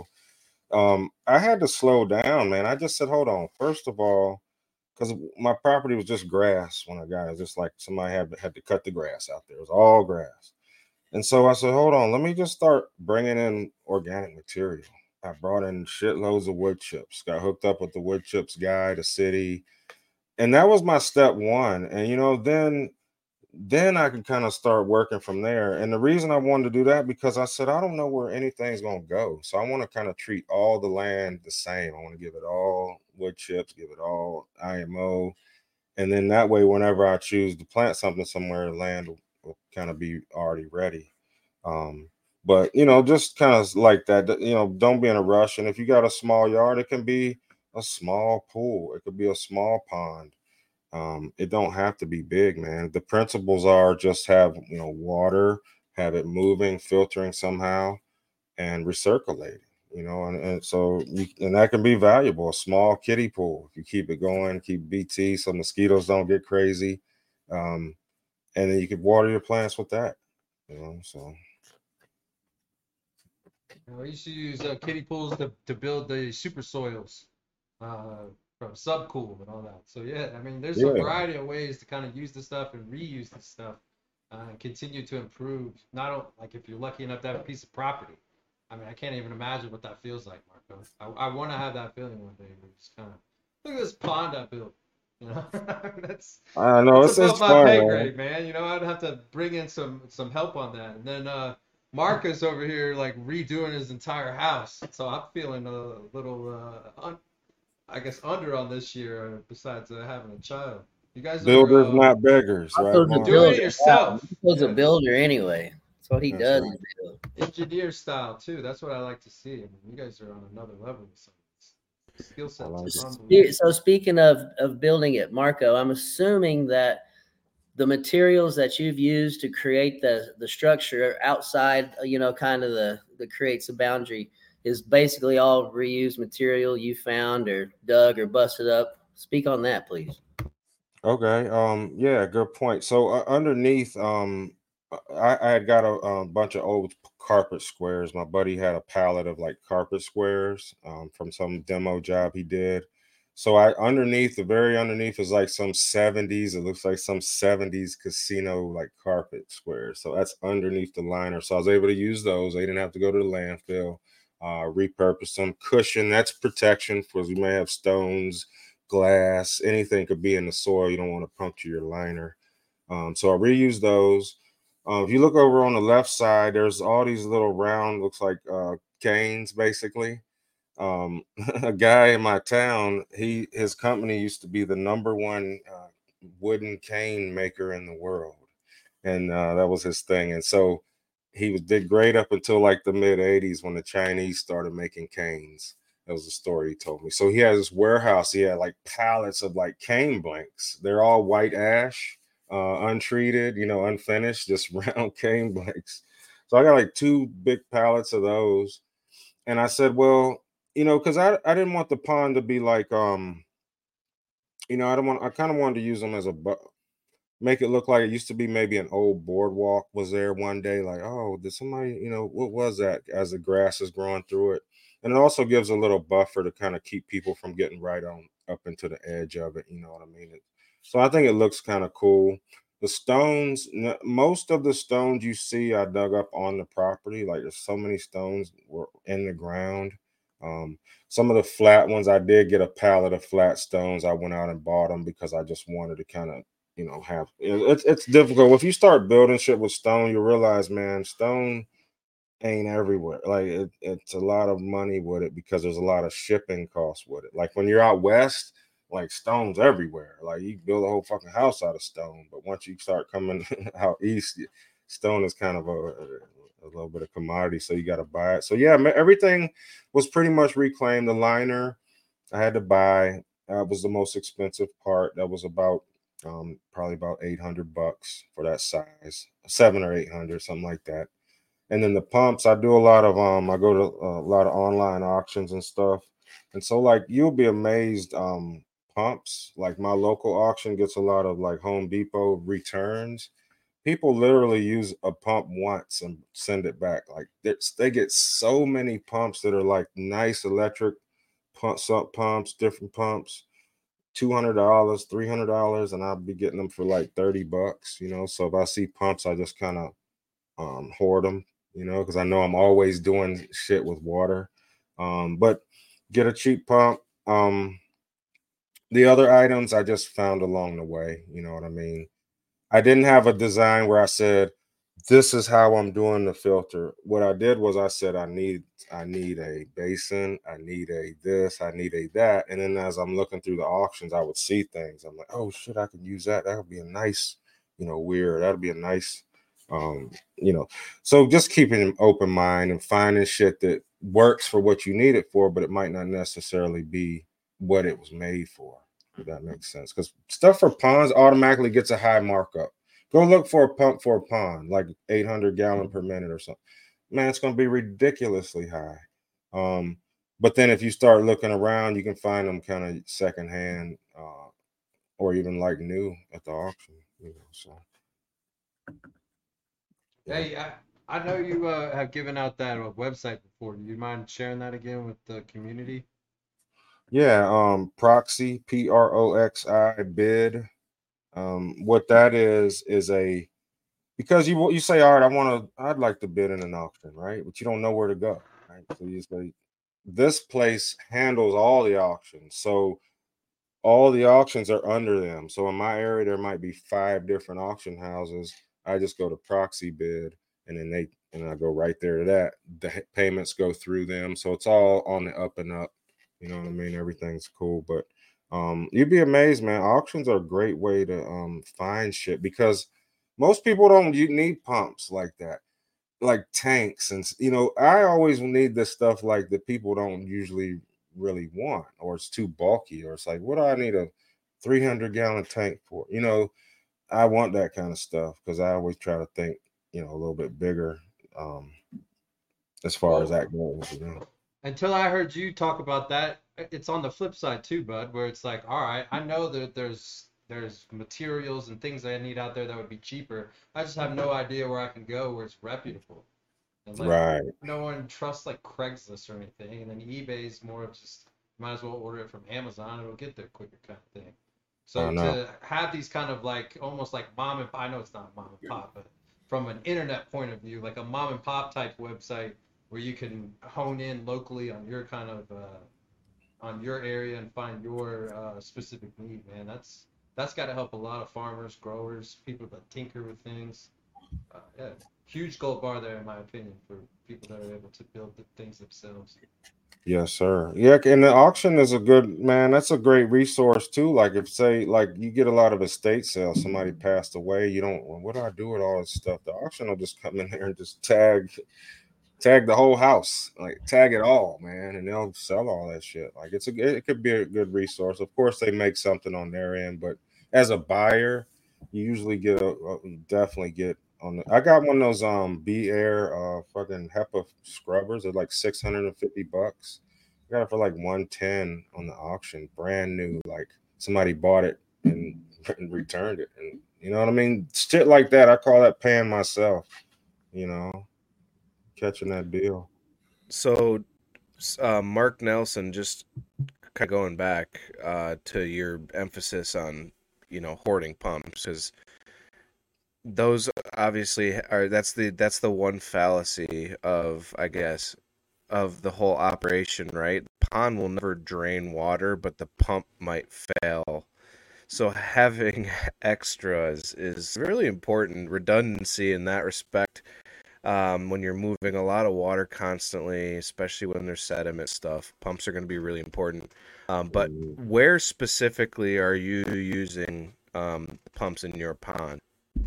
I had to slow down, man. I just said, hold on. First of all, because my property was just grass when I got it, just like somebody had to cut the grass out there. It was all grass. And so I said, hold on, let me just start bringing in organic material. I brought in shitloads of wood chips, got hooked up with the wood chips guy, the city. And that was my step one. And, then I could kind of start working from there. And the reason I wanted to do that, because I said, I don't know where anything's going to go. So I want to kind of treat all the land the same. I want to give it all wood chips, give it all IMO. And then that way, whenever I choose to plant something somewhere, the land will kind of be already ready. But just kind of like that, don't be in a rush. And if you got a small yard, it can be a small pool, it could be a small pond. It don't have to be big, man. The principles are just have water, have it moving, filtering somehow, and recirculating. And so and that can be valuable. A small kiddie pool, if you keep it going, keep BT so mosquitoes don't get crazy, and then you could water your plants with that. So. We used to use kiddie pools to build the super soils from Subcool and all that. So yeah, I mean, there's a variety of ways to kind of use this stuff and reuse this stuff and continue to improve. Not only, like, if you're lucky enough to have a piece of property. I mean, I can't even imagine what that feels like, Marco. I want to have that feeling one day. Where it's kind of, look at this pond I built. I know it's above my fun, pay grade, man. I'd have to bring in some help on that, and then Marcus over here like redoing his entire house, so I'm feeling a little I guess under on this year. Besides having a child, you guys builders, not beggars, right? Doing it yourself. He's a builder anyway. That's what he does. Right. Engineer style too. That's what I like to see. I mean, you guys are on another level. Skill sets. So speaking of building it, Marco, I'm assuming that the materials that you've used to create the structure outside, kind of the creates a boundary, is basically all reused material you found or dug or busted up. Speak on that, please. Okay. Yeah, good point. So underneath, I had got a bunch of old carpet squares. My buddy had a pallet of like carpet squares from some demo job he did. So the very underneath is like some 70s. It looks like some 70s casino like carpet squares. So that's underneath the liner. So I was able to use those. They didn't have to go to the landfill. Repurpose them. Cushion, that's protection for you may have stones, glass, anything could be in the soil. You don't want to puncture your liner. So I reuse those. If you look over on the left side, there's all these little round, looks like canes, basically. A guy in my town, his company used to be the #1 wooden cane maker in the world, and that was his thing. And so he did great up until like the mid '80s when the Chinese started making canes. That was the story he told me. So he has this warehouse. He had like pallets of like cane blanks. They're all white ash, untreated, unfinished, just round cane blanks. So I got like 2 big pallets of those. And I said, well, because I didn't want the pond to be like I kind of wanted to use them as make it look like it used to be. Maybe an old boardwalk was there one day, like, oh, did somebody, what was that, as the grass is growing through it. And it also gives a little buffer to kind of keep people from getting right on up into the edge of it, you know what I mean? So I think it looks kind of cool. The stones, most of the stones you see I dug up on the property. Like, there's so many stones were in the ground. um some of the flat ones, I did get a pallet of flat stones. I went out and bought them because I just wanted to kind of, have it's difficult. If you start building shit with stone, you realize, man, stone ain't everywhere. Like, it's a lot of money with it because there's a lot of shipping costs with it. Like, when you're out west, like, stone's everywhere. Like, you can build a whole fucking house out of stone. But once you start coming out east, stone is kind of a little bit of commodity, so you got to buy it. So yeah, everything was pretty much reclaimed. The liner I had to buy, was the most expensive part. That was about probably about $800 for that size, 7 or 800, something like that. And then the pumps, I do a lot of I go to a lot of online auctions and stuff. And so, like, you'll be amazed, pumps, like my local auction gets a lot of like Home Depot returns. People literally use a pump once and send it back. Like, they get so many pumps that are like nice electric pumps, different pumps, $200, $300, and I'll be getting them for like $30. So if I see pumps, I just kind of hoard them, because I know I'm always doing shit with water. But get a cheap pump. The other items I just found along the way. You know what I mean? I didn't have a design where I said, this is how I'm doing the filter. What I did was I said, I need a basin, I need a this, I need a that. And then as I'm looking through the auctions, I would see things. I'm like, oh shit, I could use that. That would be a nice, weird. That'd be a nice, um, you know. So just keeping an open mind and finding shit that works for what you need it for, but it might not necessarily be what it was made for. If that makes sense. Because stuff for ponds automatically gets a high markup. Go look for a pump for a pond, like 800 gallon per minute or something. Man, it's going to be ridiculously high. Um, but then if you start looking around, you can find them kind of secondhand, or even like new at the auction. So yeah. Hey, I know you have given out that website before. Do you mind sharing that again with the community? Yeah, Proxy, Proxi bid. What that is a, because you say, all right, I'd like to bid in an auction, right? But you don't know where to go, right? So you say, this place handles all the auctions. So all the auctions are under them. So in my area, there might be 5 different auction houses. I just go to Proxy bid, and then I go right there to that. The payments go through them. So it's all on the up and up. You know what I mean? Everything's cool. But you'd be amazed, man. Auctions are a great way to find shit, because most people don't need pumps like that, like tanks. And I always need this stuff like that people don't usually really want, or it's too bulky, or it's like, what do I need a 300-gallon tank for? I want that kind of stuff because I always try to think, a little bit bigger, um as far as Well, that goes. until I heard you talk about that, it's on the flip side too, bud, where it's like, all right, I know that there's materials and things I need out there that would be cheaper. I just have no idea where I can go where it's reputable. And like, Right. no one trusts like Craigslist or anything. And then eBay's more of just, might as well order it from Amazon, it'll get there quicker kind of thing. I So know. to have these kind of like almost like mom and pop, I know it's not mom and pop, but from an internet point of view, like a mom and pop type website where you can hone in locally on your kind of on your area and find your specific need, man. That's got to help a lot of farmers, growers, people that tinker with things. Yeah, huge gold bar there, in my opinion, for people that are able to build the things themselves. Yes, sir. Yeah, and the auction is a good, man. That's a great resource too. Like, if, say, like, you get a lot of estate sales, somebody passed away, you don't. Well, what do I do with all this stuff? The auction will just come in there and just tag the whole house, like, tag it all, man, and they'll sell all that shit. Like, it could be a good resource. Of course, they make something on their end, but as a buyer, you usually definitely get on I got one of those B Air fucking HEPA scrubbers. They're like $650. got it for like 110 on the auction, brand new. Like somebody bought it and, and returned it, and you know what I mean. Shit like that, I call that paying myself. You know, catching that deal. So, Mark Nelson, just kind of going back to your emphasis on, hoarding pumps, because those obviously are that's the one fallacy of, I guess, of the whole operation, right? The pond will never drain water, but the pump might fail. So having extras is really important. Redundancy in that respect, when you're moving a lot of water constantly, especially when there's sediment stuff, pumps are going to be really important. But Mhm. where specifically are you using pumps in your pond?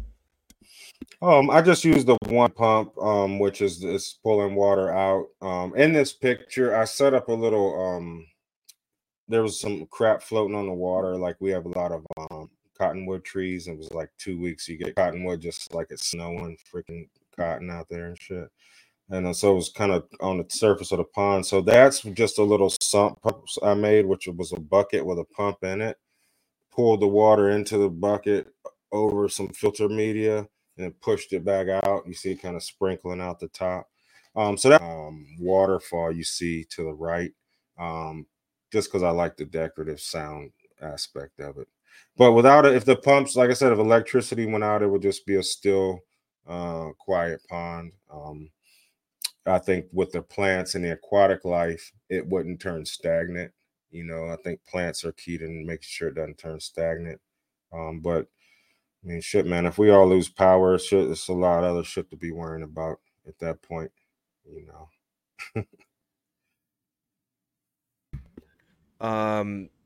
I just used the one pump, which is pulling water out. In this picture, I set up a little. There was some crap floating on the water. Like we have a lot of cottonwood trees. It was like 2 weeks. You get cottonwood just like it's snowing, freaking cotton out there and shit. And so it was kind of on the surface of the pond. So that's just a little sump pump I made, which was a bucket with a pump in it. Pulled the water into the bucket over some filter media and then pushed it back out. You see it kind of sprinkling out the top. So that waterfall you see to the right, um, just because I like the decorative sound aspect of it. But without it, if the pumps, like I said, if electricity went out, it would just be a still, quiet pond. I think with the plants and the aquatic life, it wouldn't turn stagnant. You know, I think plants are key to making sure it doesn't turn stagnant. But I mean, shit, man, if we all lose power, shit, it's a lot of other shit to be worrying about at that point, you know. Um,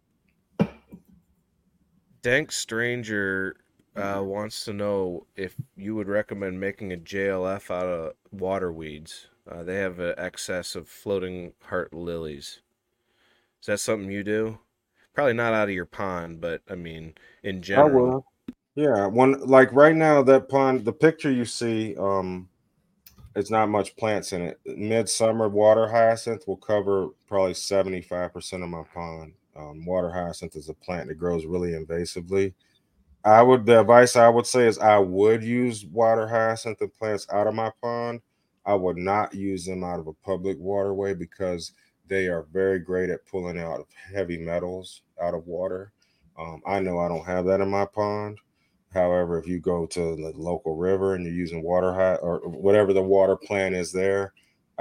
Dank Stranger wants to know if you would recommend making a JLF out of water weeds. They have an excess of floating heart lilies. Is that something you do? Probably not out of your pond, but I mean, in I general. will. Yeah, one like right now that pond, the picture you see, it's not much plants in it. Midsummer water hyacinth will cover probably 75% of my pond. Water hyacinth is a plant that grows really invasively. The advice I would say is I would use water hyacinth plants out of my pond. I would not use them out of a public waterway because they are very great at pulling out heavy metals out of water. I know I don't have that in my pond. However, if you go to the local river and you're using or whatever the water plant is there,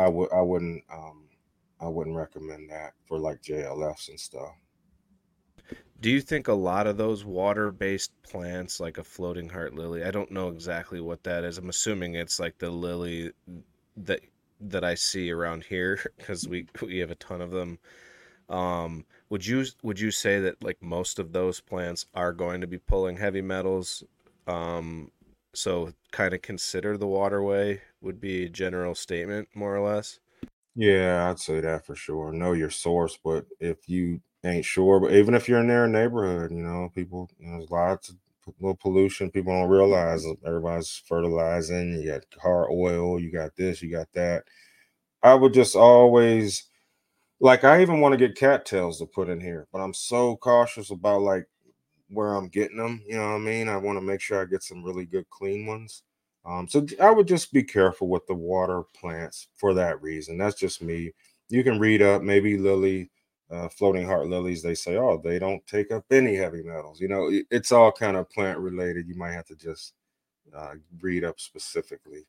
I wouldn't recommend that for like JLFs and stuff. Do you think a lot of those water-based plants, like a floating heart lily, I don't know exactly what that is. I'm assuming it's like the lily that that I see around here because we have a ton of them. Would you say that like most of those plants are going to be pulling heavy metals? So kind of consider the waterway would be a general statement, more or less. Yeah, I'd say that for sure. Know your source, but if you ain't sure, but even if you're in their neighborhood, people, there's lots of little pollution people don't realize. Everybody's fertilizing. You got car oil, you got this, you got that. I would just always like. I even want to get cattails to put in here, but I'm so cautious about like where I'm getting them. You know what I mean? I want to make sure I get some really good clean ones. I would just be careful with the water plants for that reason. That's just me. You can read up maybe floating heart lilies. They say, oh, they don't take up any heavy metals. It's all kind of plant related. You might have to just read up specifically.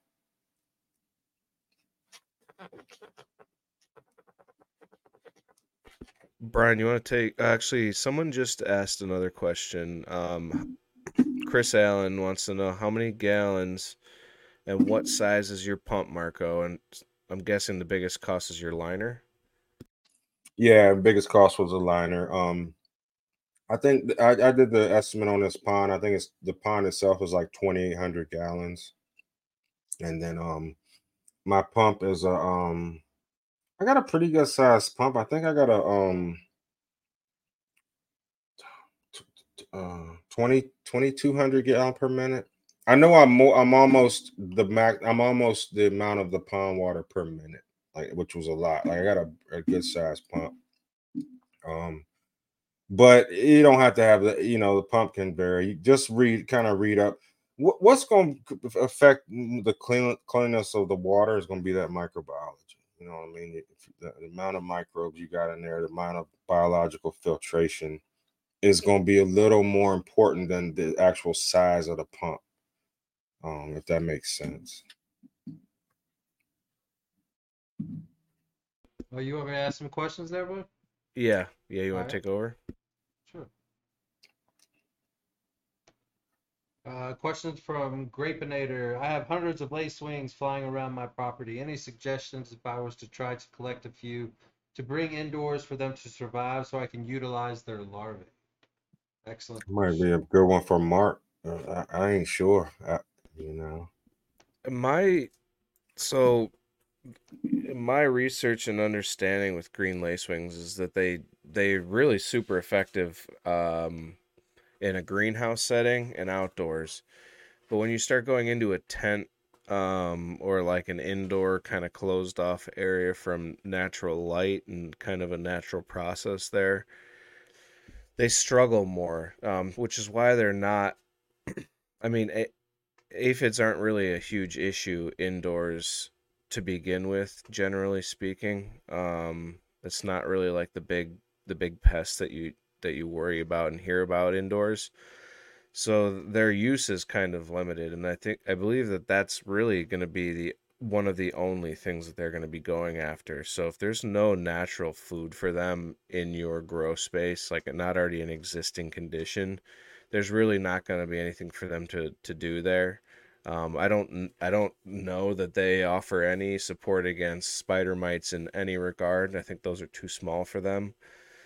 Brian, you want to take actually someone just asked another question. Chris Allen wants to know how many gallons and what size is your pump, Marco? And I'm guessing the biggest cost is your liner. Yeah, biggest cost was a liner. I think I did the estimate on this pond. I think it's the pond itself is like 2,800 gallons, and then my pump is I got a pretty good size pump. I think I got a 2200 gallon per minute. I know I'm almost the max. I'm almost the amount of the pond water per minute. like which was a lot. Like I got a good sized pump. Um, but you don't have to have the pump can vary. You just kind of read up. What's going to affect the cleanliness of the water is going to be that microbiology. You know what I mean? The amount of microbes you got in there, the amount of biological filtration is going to be a little more important than the actual size of the pump. If that makes sense. Oh, you want me to ask some questions there, bud? Yeah, you All want to right, take over? sure. Questions from Grapinator. I have hundreds of lacewings flying around my property. Any suggestions if I was to try to collect a few to bring indoors for them to survive so I can utilize their larvae? Excellent Might question. be a good one for Mark. I ain't sure. You know. My so my research and understanding with green lacewings is that they really super effective in a greenhouse setting and outdoors. But when you start going into a tent or like an indoor kind of closed off area from natural light and kind of a natural process there, they struggle more, which is why they're not. I mean, aphids aren't really a huge issue indoors to begin with, generally speaking. It's not really like the big pest that you worry about and hear about indoors. So their use is kind of limited, and I believe that that's really going to be the one of the only things that they're going to be going after. So if there's no natural food for them in your grow space, like not already an existing condition, there's really not going to be anything for them to do there. I don't know that they offer any support against spider mites in any regard. I think those are too small for them.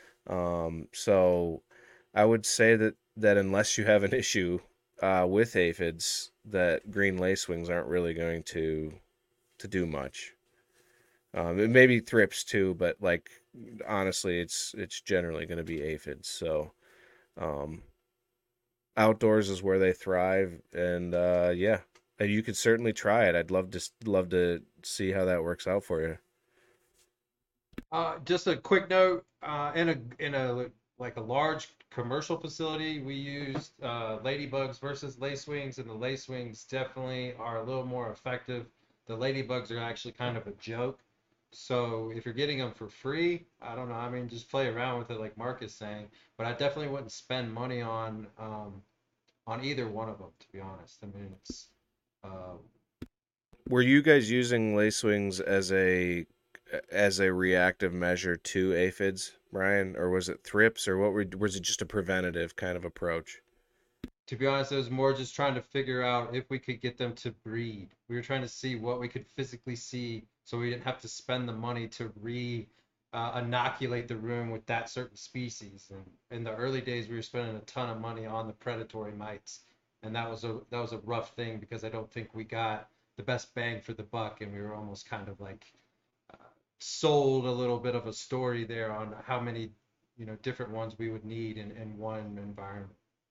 So I would say that unless you have an issue with aphids, that green lacewings aren't really going to do much. It may be thrips too, but like honestly, it's generally going to be aphids. So um, outdoors is where they thrive, and yeah, you could certainly try it. I'd love to see how that works out for you. Just a quick note. In a like a large commercial facility, we used ladybugs versus lacewings, and the lacewings definitely are a little more effective. The ladybugs are actually kind of a joke. So if you're getting them for free, I don't know. I mean, just play around with it, like Mark is saying. But I definitely wouldn't spend money on either one of them, to be honest. I mean, it's uh, Were you guys using lacewings as a reactive measure to aphids, Brian, or was it thrips, or was it just a preventative kind of approach? to be honest, it was more just trying to figure out if we could get them to breed. We were trying to see what we could physically see so we didn't have to spend the money to inoculate the room with that certain species. And in the early days, we were spending a ton of money on the predatory mites. And that was a rough thing because I don't think we got the best bang for the buck, and we were almost kind of like uh, sold a little bit of a story there on how many different ones we would need in one environment.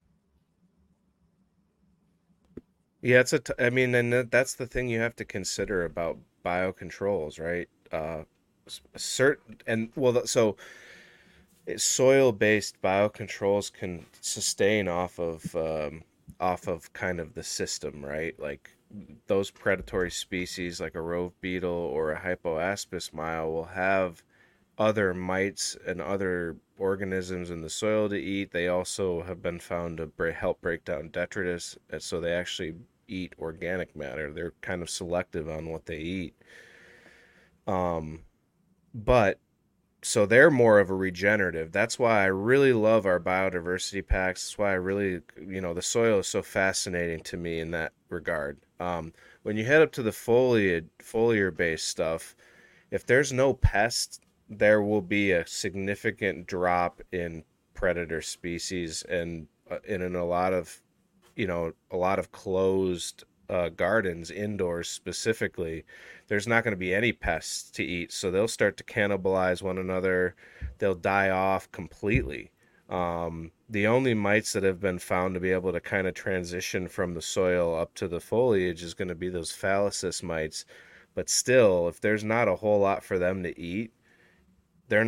Yeah, I mean, and that's the thing you have to consider about biocontrols, right? Certain and well, so soil-based biocontrols can sustain off of kind of the system, right? Like those predatory species, like a rove beetle or a hypoaspis mile, will have other mites and other organisms in the soil to eat. They also have been found to help break down detritus, and so they actually eat organic matter. They're kind of selective on what they eat. Um, but so they're more of a regenerative. That's why I really love our biodiversity packs. That's why I really, the soil is so fascinating to me in that regard. When you head up to the foliar based stuff, if there's no pests, there will be a significant drop in predator species, and in a lot of closed gardens indoors specifically, there's not going to be any pests to eat, so they'll start to cannibalize one another. They'll die off completely. The only mites that have been found to be able to kind of transition from the soil up to the foliage is going to be those phallocis mites, But still, if there's not a whole lot for them to eat, their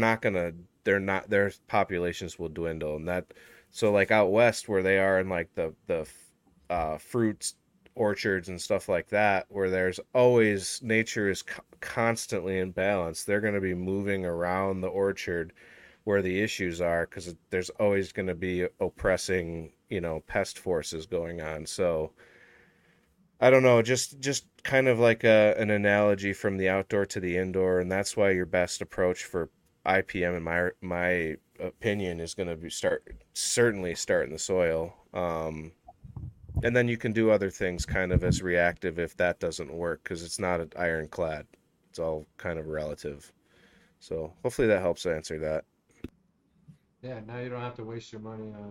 populations will dwindle. And that, so like out west where they are in like the fruits orchards and stuff like that, where there's always nature is constantly in balance, they're going to be moving around the orchard where the issues are, because there's always going to be oppressing, pest forces going on. So I don't know, just kind of like an analogy from the outdoor to the indoor, and that's why your best approach for IPM, in my opinion, is going to be certainly start in the soil. And then you can do other things kind of as reactive if that doesn't work, because it's not an ironclad. It's all kind of relative. So hopefully that helps answer that. Yeah, now you don't have to waste your money on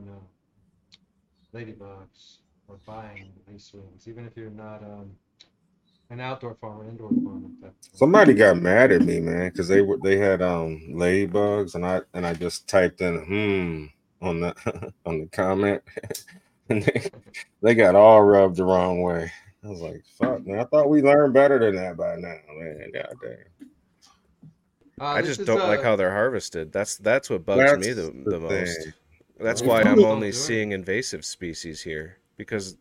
ladybugs or buying lacewings, even if you're not an outdoor farmer, indoor farmer. Somebody got mad at me, man, because they had ladybugs, and I just typed in on the on the comment, and they got all rubbed the wrong way. I was like, fuck, man, I thought we learned better than that by now, man. God damn. I just don't like how they're harvested. That's what bugs me the most. thing. That's Well, why it's I'm only- only seeing invasive species here, because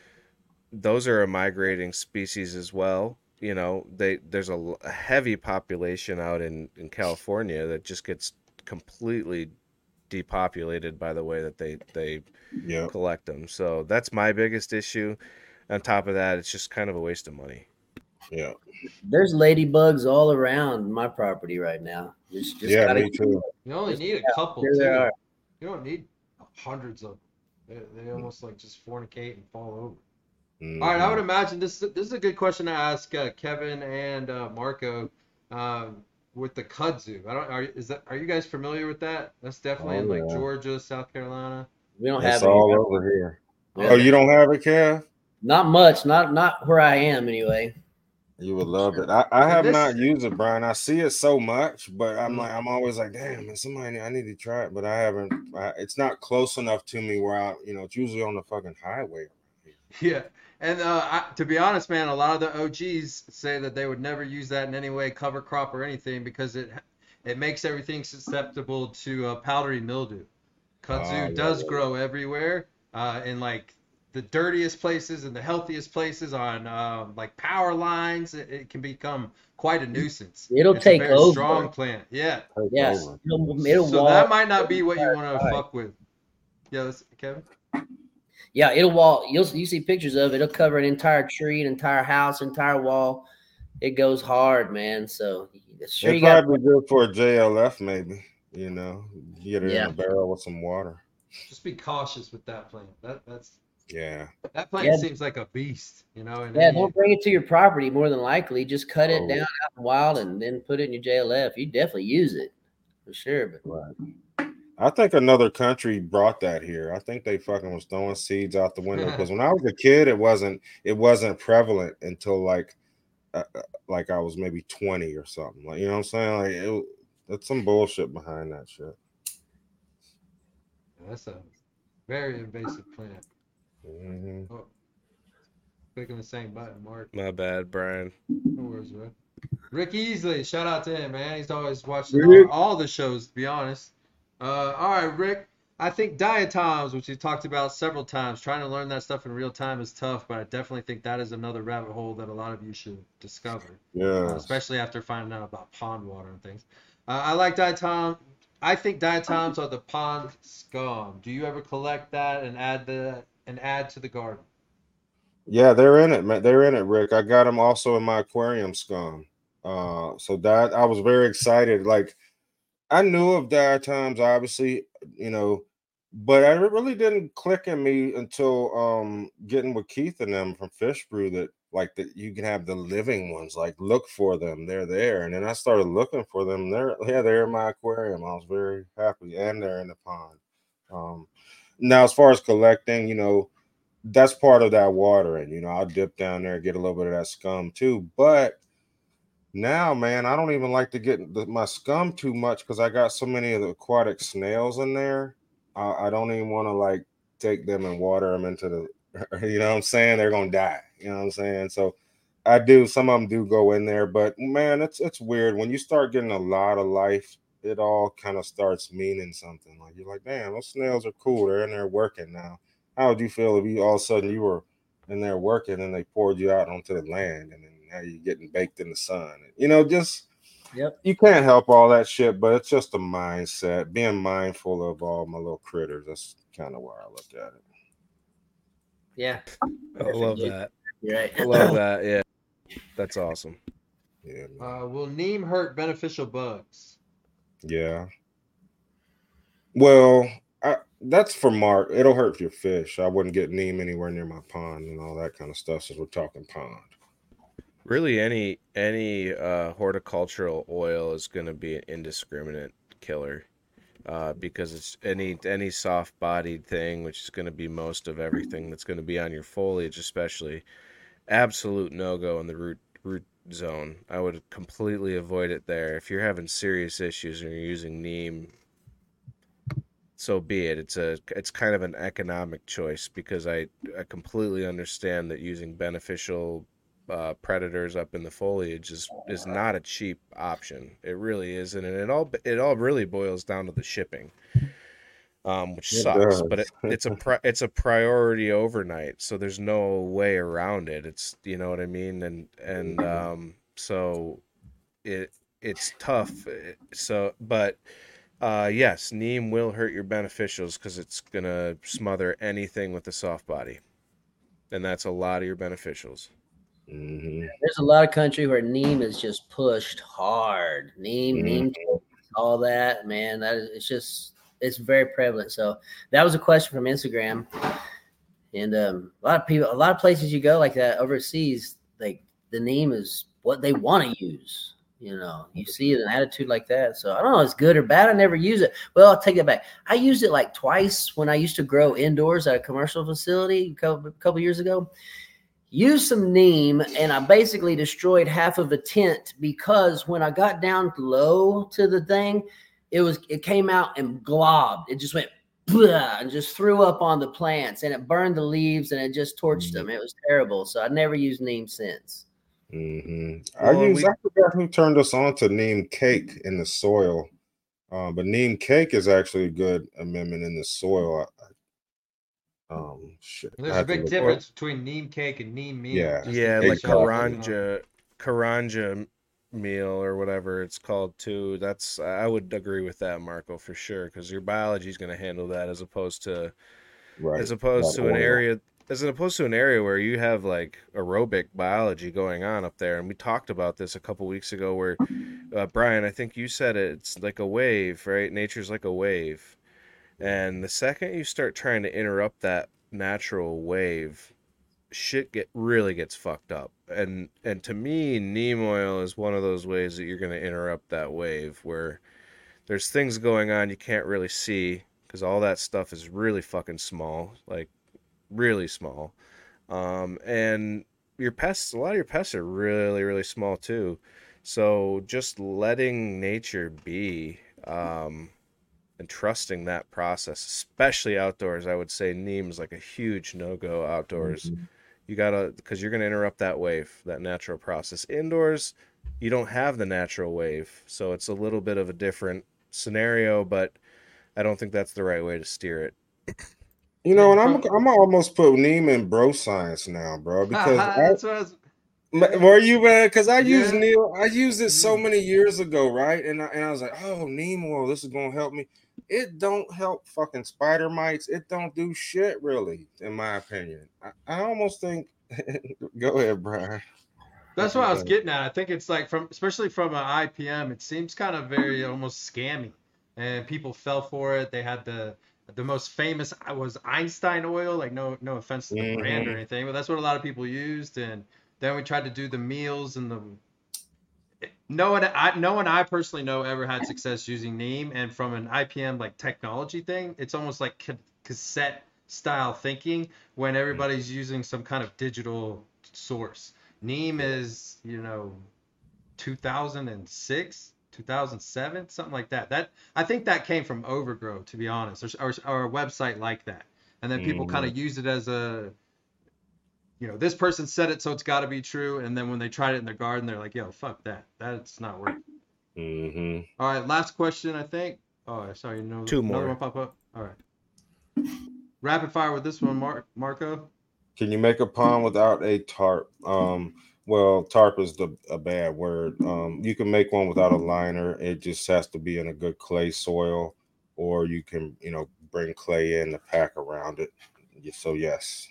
those are a migrating species as well. There's a heavy population out in California that just gets completely depopulated by the way that they Yep. collect them. So that's my biggest issue. On top of that, it's just kind of a waste of money. Yeah. There's ladybugs all around my property right now. Just Yeah, gotta, me too. You only need a couple Here they too. are. You don't need hundreds of them. They almost like just fornicate and fall over. Mhm. All right, I would imagine this is a good question to ask Kevin and Marco with the kudzu. Are you guys familiar with that? That's definitely Oh, in like yeah. Georgia, South Carolina. We don't It's have any. all over here. Yeah. Oh, you don't have it, Kev? Not much. Not where I am anyway. You would love it. I have this- not used it, Brian. I see it so much, but Mhm. I'm always like, damn, man, I need to try it, but I haven't. It's not close enough to me where it's usually on the fucking highway. Yeah, and to be honest, man, a lot of the OGs say that they would never use that in any way, cover crop or anything, because it makes everything susceptible to powdery mildew. Kudzu does grow everywhere, in like the dirtiest places and the healthiest places on like power lines. It can become quite a nuisance. It'll It's take a very over. strong plant. Yeah. Yes. Over. It'll So wall. that might not be what you want to fuck with. Yeah, Kevin. Yeah, it'll wall. You see pictures of it. It'll cover an entire tree, an entire house, entire wall. It goes hard, man. So sure, It'd you got. probably be good for a JLF, maybe. Get it Yeah. in a barrel with some water. Just be cautious with that plant. Yeah. That plant Yeah. seems like a beast, And Yeah, don't bring it to your property. More than likely, just cut it Oh. down out in the wild and then put it in your JLF. You definitely use it for sure. But Right. I think another country brought that here. I think they fucking was throwing seeds out the window, because when I was a kid, it wasn't prevalent until like I was maybe 20 or something. Like, you know what I'm saying? Like that's some bullshit behind that shit. That's a very invasive plant. Mm-hmm. Oh, clicking the same button, Mark. My bad, Brian. No worries, Rick. Rick Easley, shout out to him, man. He's always watching Rick. all the shows, to be honest. All right, Rick. I think diatoms, which we talked about several times, trying to learn that stuff in real time is tough, but I definitely think that is another rabbit hole that a lot of you should discover. Yeah. Especially after finding out about pond water and things. I like diatom. I think diatoms are the pond scum. Do you ever collect that and add to the garden? Yeah, they're in it, man. They're in it, Rick. I got them also in my aquarium scum. So that I was very excited. Like, I knew of diatoms, obviously, but I really didn't click in me until getting with Keith and them from Fish Brew that you can have the living ones. Like, look for them, they're there. And then I started looking for them. They're in my aquarium. I was very happy, and they're in the pond. Now, as far as collecting, that's part of that watering. I'll dip down there and get a little bit of that scum too. But now, man, I don't even like to get my scum too much, because I got so many of the aquatic snails in there. I don't even want to take them and water them into the, you know what I'm saying? They're going to die. You know what I'm saying? So I do. Some of them do go in there, but man, it's weird when you start getting a lot of life. It all kind of starts meaning something. Like you're like, damn, those snails are cool. They're in there working now. How would you feel if you all of a sudden you were in there working and they poured you out onto the land and then now you're getting baked in the sun? Just Yep. you can't help all that shit, but it's just a mindset. Being mindful of all my little critters. That's kind of where I look at it. Yeah. I love that. You're right. I love that. Yeah, that's awesome. Yeah, man. Will neem hurt beneficial bugs? Yeah. Well, that's for Mark. It'll hurt your fish. I wouldn't get neem anywhere near my pond and all that kind of stuff. Since we're talking pond. Really, any horticultural oil is going to be an indiscriminate killer, because it's any soft-bodied thing, which is going to be most of everything that's going to be on your foliage, especially. Absolute no-go in the root zone. I would completely avoid it there. If you're having serious issues and you're using neem, so be it. It's kind of an economic choice, because I completely understand that using beneficial predators up in the foliage is not a cheap option. It really isn't, and it all really boils down to the shipping, which It sucks. does. But it's a priority overnight, so there's no way around it. It's, you know what I mean, and so it's tough. But yes, neem will hurt your beneficials because it's gonna smother anything with a soft body, and that's a lot of your beneficials. Mm-hmm. There's a lot of country where neem is just pushed hard. Neem, all that, man. It's very prevalent. So that was a question from Instagram, and a lot of places you go like that overseas, like the neem is what they want to use. You see an attitude like that. So I don't know if it's good or bad. I never use it. Well, I'll take that back. I used it like twice when I used to grow indoors at a commercial facility a couple years ago. Used some neem, and I basically destroyed half of a tent because when I got down low to the thing, it came out and globbed. It just went and just threw up on the plants, and it burned the leaves, and it just torched them. It was terrible. So I never used neem since. Mm-hmm. Well, I forgot who turned us on to neem cake in the soil, but neem cake is actually a good amendment in the soil. Shit. There's a big difference between neem cake and neem meal. Yeah. Yeah, like Exactly. Karanja meal or whatever it's called too. I would agree with that, Marco, for sure, because your biology is going to handle that as opposed to Right. as opposed That to an oil. area as opposed to an area where you have like aerobic biology going on up there. And we talked about this a couple weeks ago where Brian, I think you said it's like a wave, right? Nature's like a wave. And the second you start trying to interrupt that natural wave, shit really gets fucked up. And to me, neem oil is one of those ways that you're going to interrupt that wave, where there's things going on you can't really see because all that stuff is really fucking small, like really small. And a lot of your pests are really, really small too. So just letting nature be, and trusting that process, especially outdoors, I would say neem is like a huge no-go outdoors. Mhm. You gotta, because you're gonna interrupt that wave, that natural process. Indoors, you don't have the natural wave, so it's a little bit of a different scenario, but I don't think that's the right way to steer it. And I'm almost put neem in bro science now, bro, because That's what I was. were you, man? Because I used Yeah. Neil. I used it so Mhm. many years ago, right? And I was like, oh, neem oil, this is gonna help me. It don't help fucking spider mites. It don't do shit, really, in my opinion. I almost think. Go ahead, Brian. That's what I was getting at. I think it's like especially from an IPM, it seems kind of very almost scammy, and people fell for it. They had the most famous was Einstein oil. Like no offense to the brand or anything, but that's what a lot of people used. And then we tried to do the meals and no one I personally know ever had success using neem. And from an IPM like technology thing, it's almost like cassette style thinking when everybody's using some kind of digital source. Neem is 2006, 2007, something like that. That I think that came from Overgrow, to be honest, or a website like that. And then people kind of use it as this person said it, so it's got to be true. And then when they tried it in their garden, they're like, yo, fuck that. That's not working. Mm-hmm. All right, last question, I think. Oh, sorry, no, Two another more. one pop up. All right. Rapid fire with this one, Marco. Can you make a pond without a tarp? Well, tarp is a bad word. You can make one without a liner. It just has to be in a good clay soil, or you can, bring clay in to pack around it. So yes.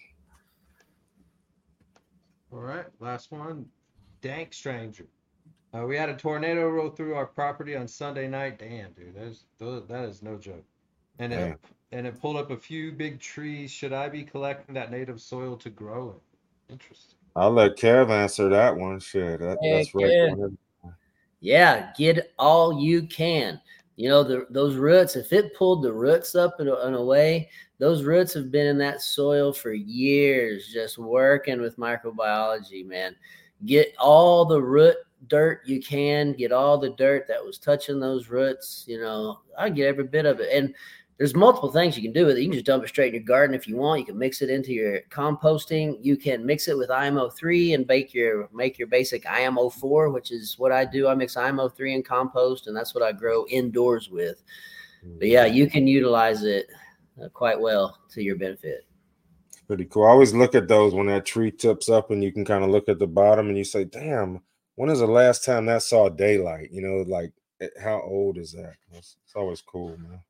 All right, last one. Dank Stranger. We had a tornado roll through our property on Sunday night. Damn, dude, that is no joke. And Damn. it pulled up a few big trees. Should I be collecting that native soil to grow it? Interesting. I'll let Kev answer that one. Shit, that's right. Yeah. Yeah, get all you can. Those roots, if it pulled the roots up in a way, those roots have been in that soil for years, just working with microbiology, man. Get all the root dirt you can, get all the dirt that was touching those roots. I get every bit of it. And there's multiple things you can do with it. You can just dump it straight in your garden if you want. You can mix it into your composting. You can mix it with IMO3 and make your basic IMO4, which is what I do. I mix IMO3 and compost, and that's what I grow indoors with. But yeah, you can utilize it quite well to your benefit. Pretty cool. I always look at those when that tree tips up and you can kind of look at the bottom and you say, damn, when is the last time that saw daylight? Like how old is that? It's always cool, man.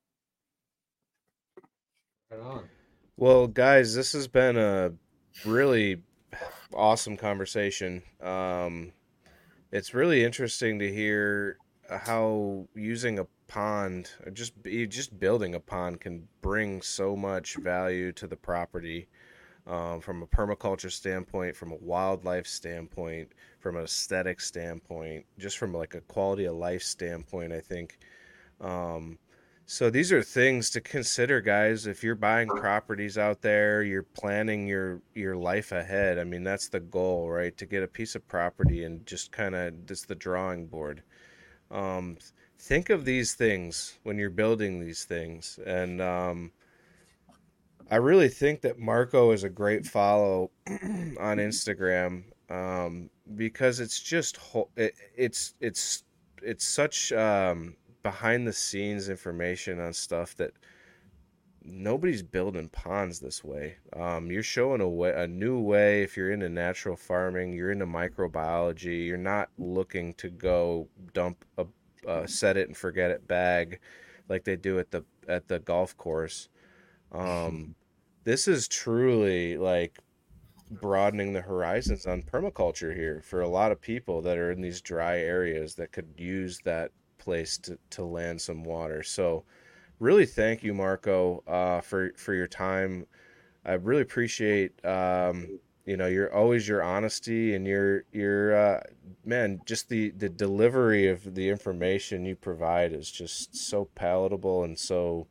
Right on. Well, guys, this has been a really awesome conversation. It's really interesting to hear how using a pond, or just building a pond, can bring so much value to the property, from a permaculture standpoint, from a wildlife standpoint, from an aesthetic standpoint, just from like a quality of life standpoint, I think. So these are things to consider, guys. If you're buying properties out there, you're planning your life ahead. I mean, that's the goal, right? To get a piece of property and just kind of just the drawing board. Um, think of these things when you're building these things, and I really think that Marco is a great follow on Instagram, because it's just it's such behind the scenes information on stuff that nobody's building ponds this way. You're showing a new way. If you're into natural farming, you're into microbiology. You're not looking to go dump a set it and forget it bag like they do at the golf course. This is truly like broadening the horizons on permaculture here for a lot of people that are in these dry areas that could use that place to land some water. So really thank you, Marco, for your time. I really appreciate your honesty and your man, just the delivery of the information you provide is just so palatable and so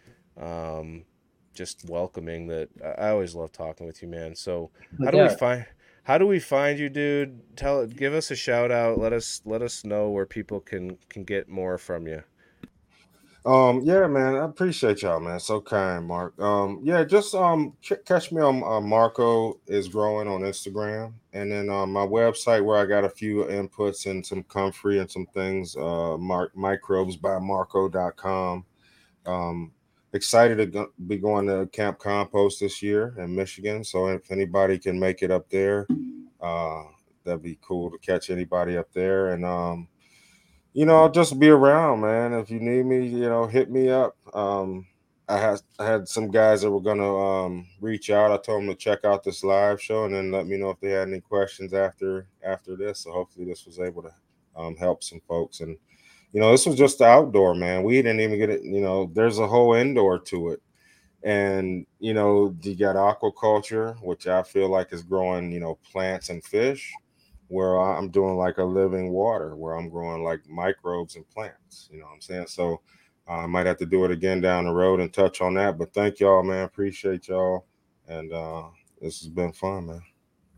just welcoming that I always love talking with you, man. So how do we find you, dude? Give us a shout out. Let us know where people can get more from you. Yeah, man, I appreciate y'all, man. So kind, Mark. Yeah, just catch me on Marco is Growing on Instagram, and then my website where I got a few inputs and some comfrey and some things. Microbesbymarco.com. Excited to be going to Camp Compost this year in Michigan. So if anybody can make it up there, that'd be cool to catch anybody up there. And I'll just be around, man. If you need me, hit me up. I had some guys that were gonna reach out. I told them to check out this live show and then let me know if they had any questions after this. So hopefully this was able to help some folks. And this was just the outdoor, man. We didn't even get it. There's a whole indoor to it. And you got aquaculture, which I feel like is growing plants and fish, where I'm doing like a living water, where I'm growing like microbes and plants. You know what I'm saying? So I might have to do it again down the road and touch on that. But thank y'all, man. Appreciate y'all. And this has been fun, man.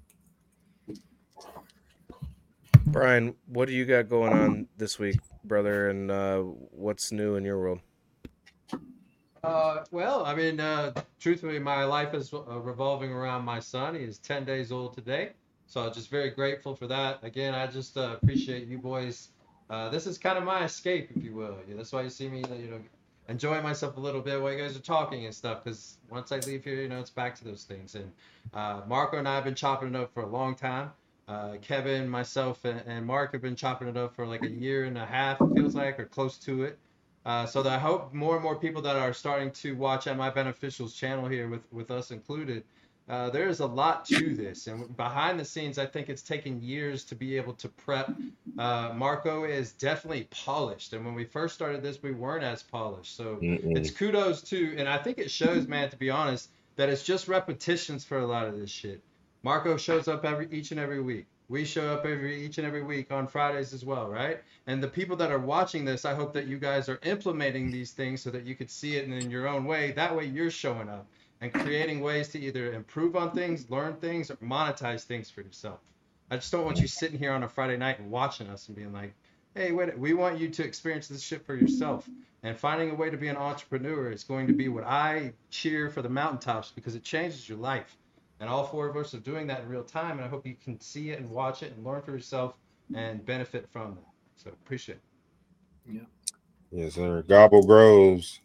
Brian, what do you got going on this week, brother? And what's new in your world? Well, I mean, truthfully, my life is revolving around my son. He is 10 days old today. So I'm just very grateful for that. Again, I just appreciate you boys. This is kind of my escape, if you will. Yeah, that's why you see me, enjoying myself a little bit while you guys are talking and stuff. Because once I leave here, it's back to those things. And Marco and I have been chopping it up for a long time. Kevin, myself, and Mark have been chopping it up for like a year and a half, it feels like, or close to it. So that I hope more and more people that are starting to watch at My Beneficials channel here, with us included, there is a lot to this. And behind the scenes, I think it's taken years to be able to prep. Marco is definitely polished. And when we first started this, we weren't as polished. So it's kudos to, and I think it shows, man, to be honest, that it's just repetitions for a lot of this shit. Marco shows up each and every week. We show up each and every week on Fridays as well, right? And the people that are watching this, I hope that you guys are implementing these things so that you could see it in your own way. That way you're showing up and creating ways to either improve on things, learn things, or monetize things for yourself. I just don't want you sitting here on a Friday night and watching us and being like, hey, wait, we want you to experience this shit for yourself. And finding a way to be an entrepreneur is going to be what I cheer for the mountaintops, because it changes your life. And all four of us are doing that in real time, and I hope you can see it and watch it and learn for yourself and benefit from that. So appreciate it. Yeah. Yes, sir. Gobble Groves.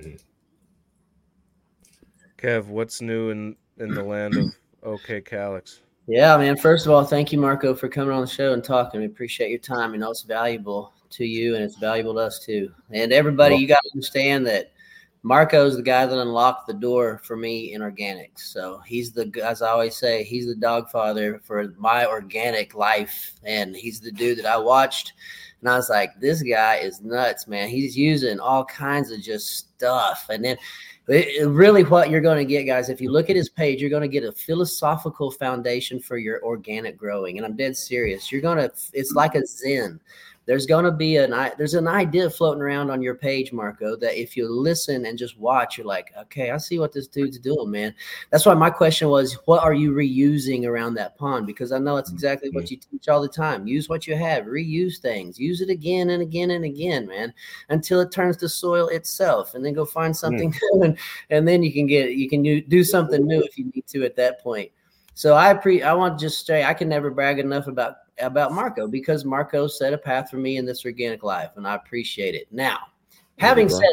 Kev, what's new in the land of OK Calix? Yeah, man. First of all, thank you, Marco, for coming on the show and talking. We appreciate your time. It's valuable to you, and it's valuable to us too. And everybody, you got to understand that Marco's the guy that unlocked the door for me in organics. So he's as I always say, he's the dog father for my organic life. And he's the dude that I watched. And I was like, this guy is nuts, man. He's using all kinds of just stuff. And then really what you're going to get, guys, if you look at his page, you're going to get a philosophical foundation for your organic growing. And I'm dead serious. It's like a Zen. There's going to be there's an idea floating around on your page, Marco, that if you listen and just watch, you're like, okay, I see what this dude's doing, man. That's why my question was, what are you reusing around that pond? Because I know it's exactly what you teach all the time. Use what you have, reuse things, use it again and again and again, man, until it turns to soil itself, and then go find something new, and then you can do something new if you need to at that point. So I want to just say I can never brag enough about Marco, because Marco set a path for me in this organic life, and I appreciate it. Now, having said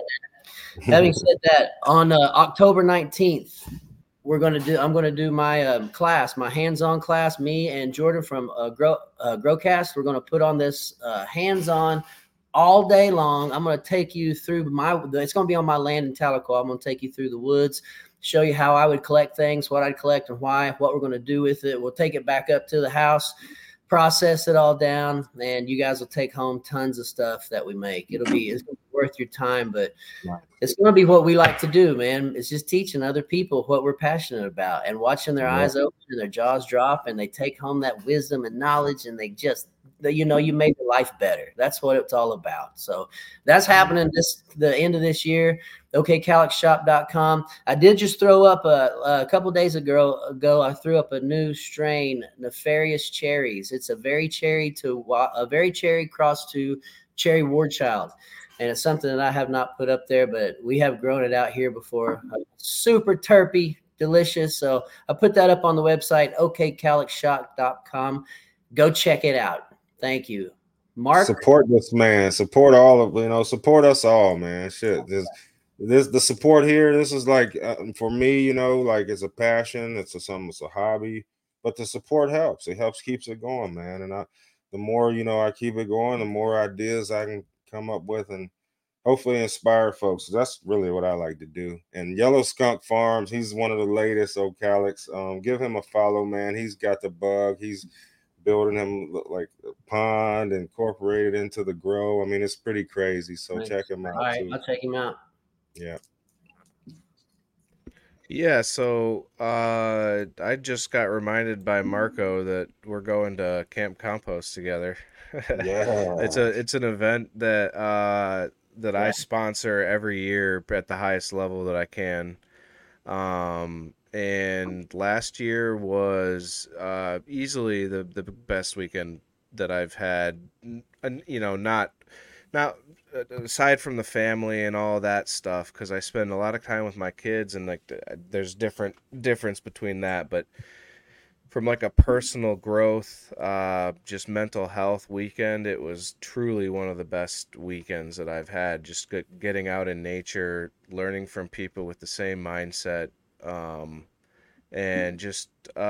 that, on October 19th, I'm going to do my class, my hands-on class. Me and Jordan from Growcast, we're going to put on this hands-on all day long. I'm going to take you through it's going to be on my land in Tahlequah. I'm going to take you through the woods, show you how I would collect things, what I'd collect and why, what we're going to do with it. We'll take it back up to the house, process it all down, and you guys will take home tons of stuff that we make. It's going to be worth your time, but it's going to be what we like to do, man. It's just teaching other people what we're passionate about and watching their eyes open and their jaws drop, and they take home that wisdom and knowledge, and you made your life better. That's what it's all about. So that's happening the end of this year. OKCalixShop.com. I did just throw up a couple days ago. I threw up a new strain, Nefarious Cherries. It's a very cherry cross to Cherry Wardchild. And it's something that I have not put up there, but we have grown it out here before. Super terpy, delicious. So I put that up on the website, OKCalixShop.com. Go check it out. Thank you. Mark? Support this man. Support support us all, man. Shit. The support here, this is like, for me, like it's a passion. It's a hobby. But the support helps. It helps keeps it going, man. And the more, I keep it going, the more ideas I can come up with and hopefully inspire folks. That's really what I like to do. And Yellow Skunk Farms, he's one of the latest Calix. Give him a follow, man. He's got the bug. He's building him like a pond incorporated into the grow. I mean, it's pretty crazy. So check him out. All right, I'll check him out. Yeah, so I just got reminded by Marco that we're going to Camp Compost together. Yeah. It's an event that I sponsor every year at the highest level that I can. And last year was easily the best weekend that I've had. Not Now, aside from the family and all that stuff, because I spend a lot of time with my kids, and like there's difference between that, but from like a personal growth, just mental health weekend, it was truly one of the best weekends that I've had. Just getting out in nature, learning from people with the same mindset, um, and just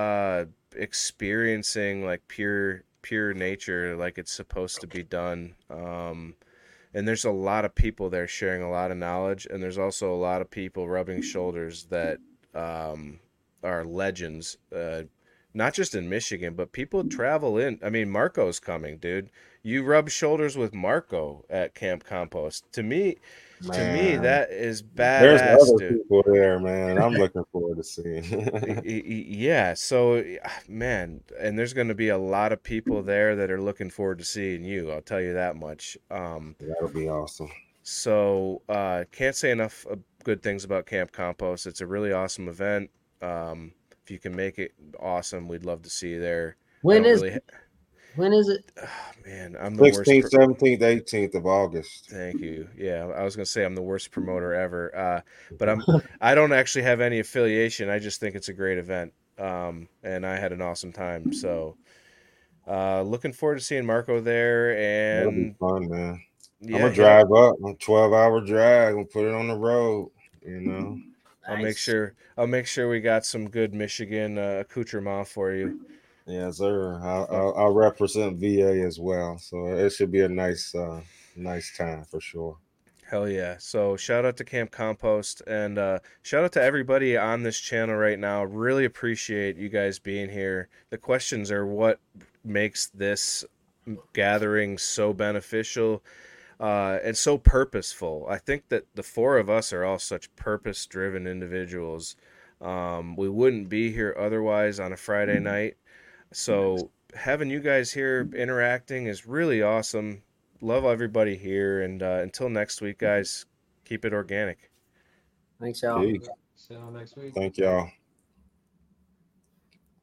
experiencing like pure nature like it's supposed to be done. And there's a lot of people there sharing a lot of knowledge, and there's also a lot of people rubbing shoulders that um, are legends. Not just in Michigan, but people travel in. I mean, Marco's coming, dude. You rub shoulders with Marco at Camp Compost. To me, Man, that is there's badass, other dude. people there, man. I'm looking forward to seeing. Yeah, so man, and there's going to be a lot of people there that are looking forward to seeing you. I'll tell you that much. That'll be awesome. So can't say enough good things about Camp Compost. It's a really awesome event. If you can make it awesome, we'd love to see you there. I When don't is really, when is it? man, I'm the worst. 16th, 17th, 18th of August. Thank you. Yeah, I was gonna say I'm the worst promoter ever. But I don't actually have any affiliation. I just think it's a great event. And I had an awesome time. So looking forward to seeing Marco there. That'll be And fun, man. I'm yeah, gonna hit up. drive up a 12-hour drive and put it on the road. You know. Nice. I'll make sure we got some good Michigan accoutrement for you. Yeah, sir. Fuck, I'll represent VA as well, so it should be a nice time for sure. hell yeah. So shout out to Camp Compost, and shout out to everybody on this channel right now. Really appreciate you guys being here. The questions are what makes this gathering so beneficial and so purposeful. I think that the four of us are all such purpose driven individuals. We wouldn't be here otherwise on a Friday night. So having you guys here interacting is really awesome. Love everybody here, and until next week, guys, keep it organic. Thanks, y'all. Peace. See you next week. Thank y'all.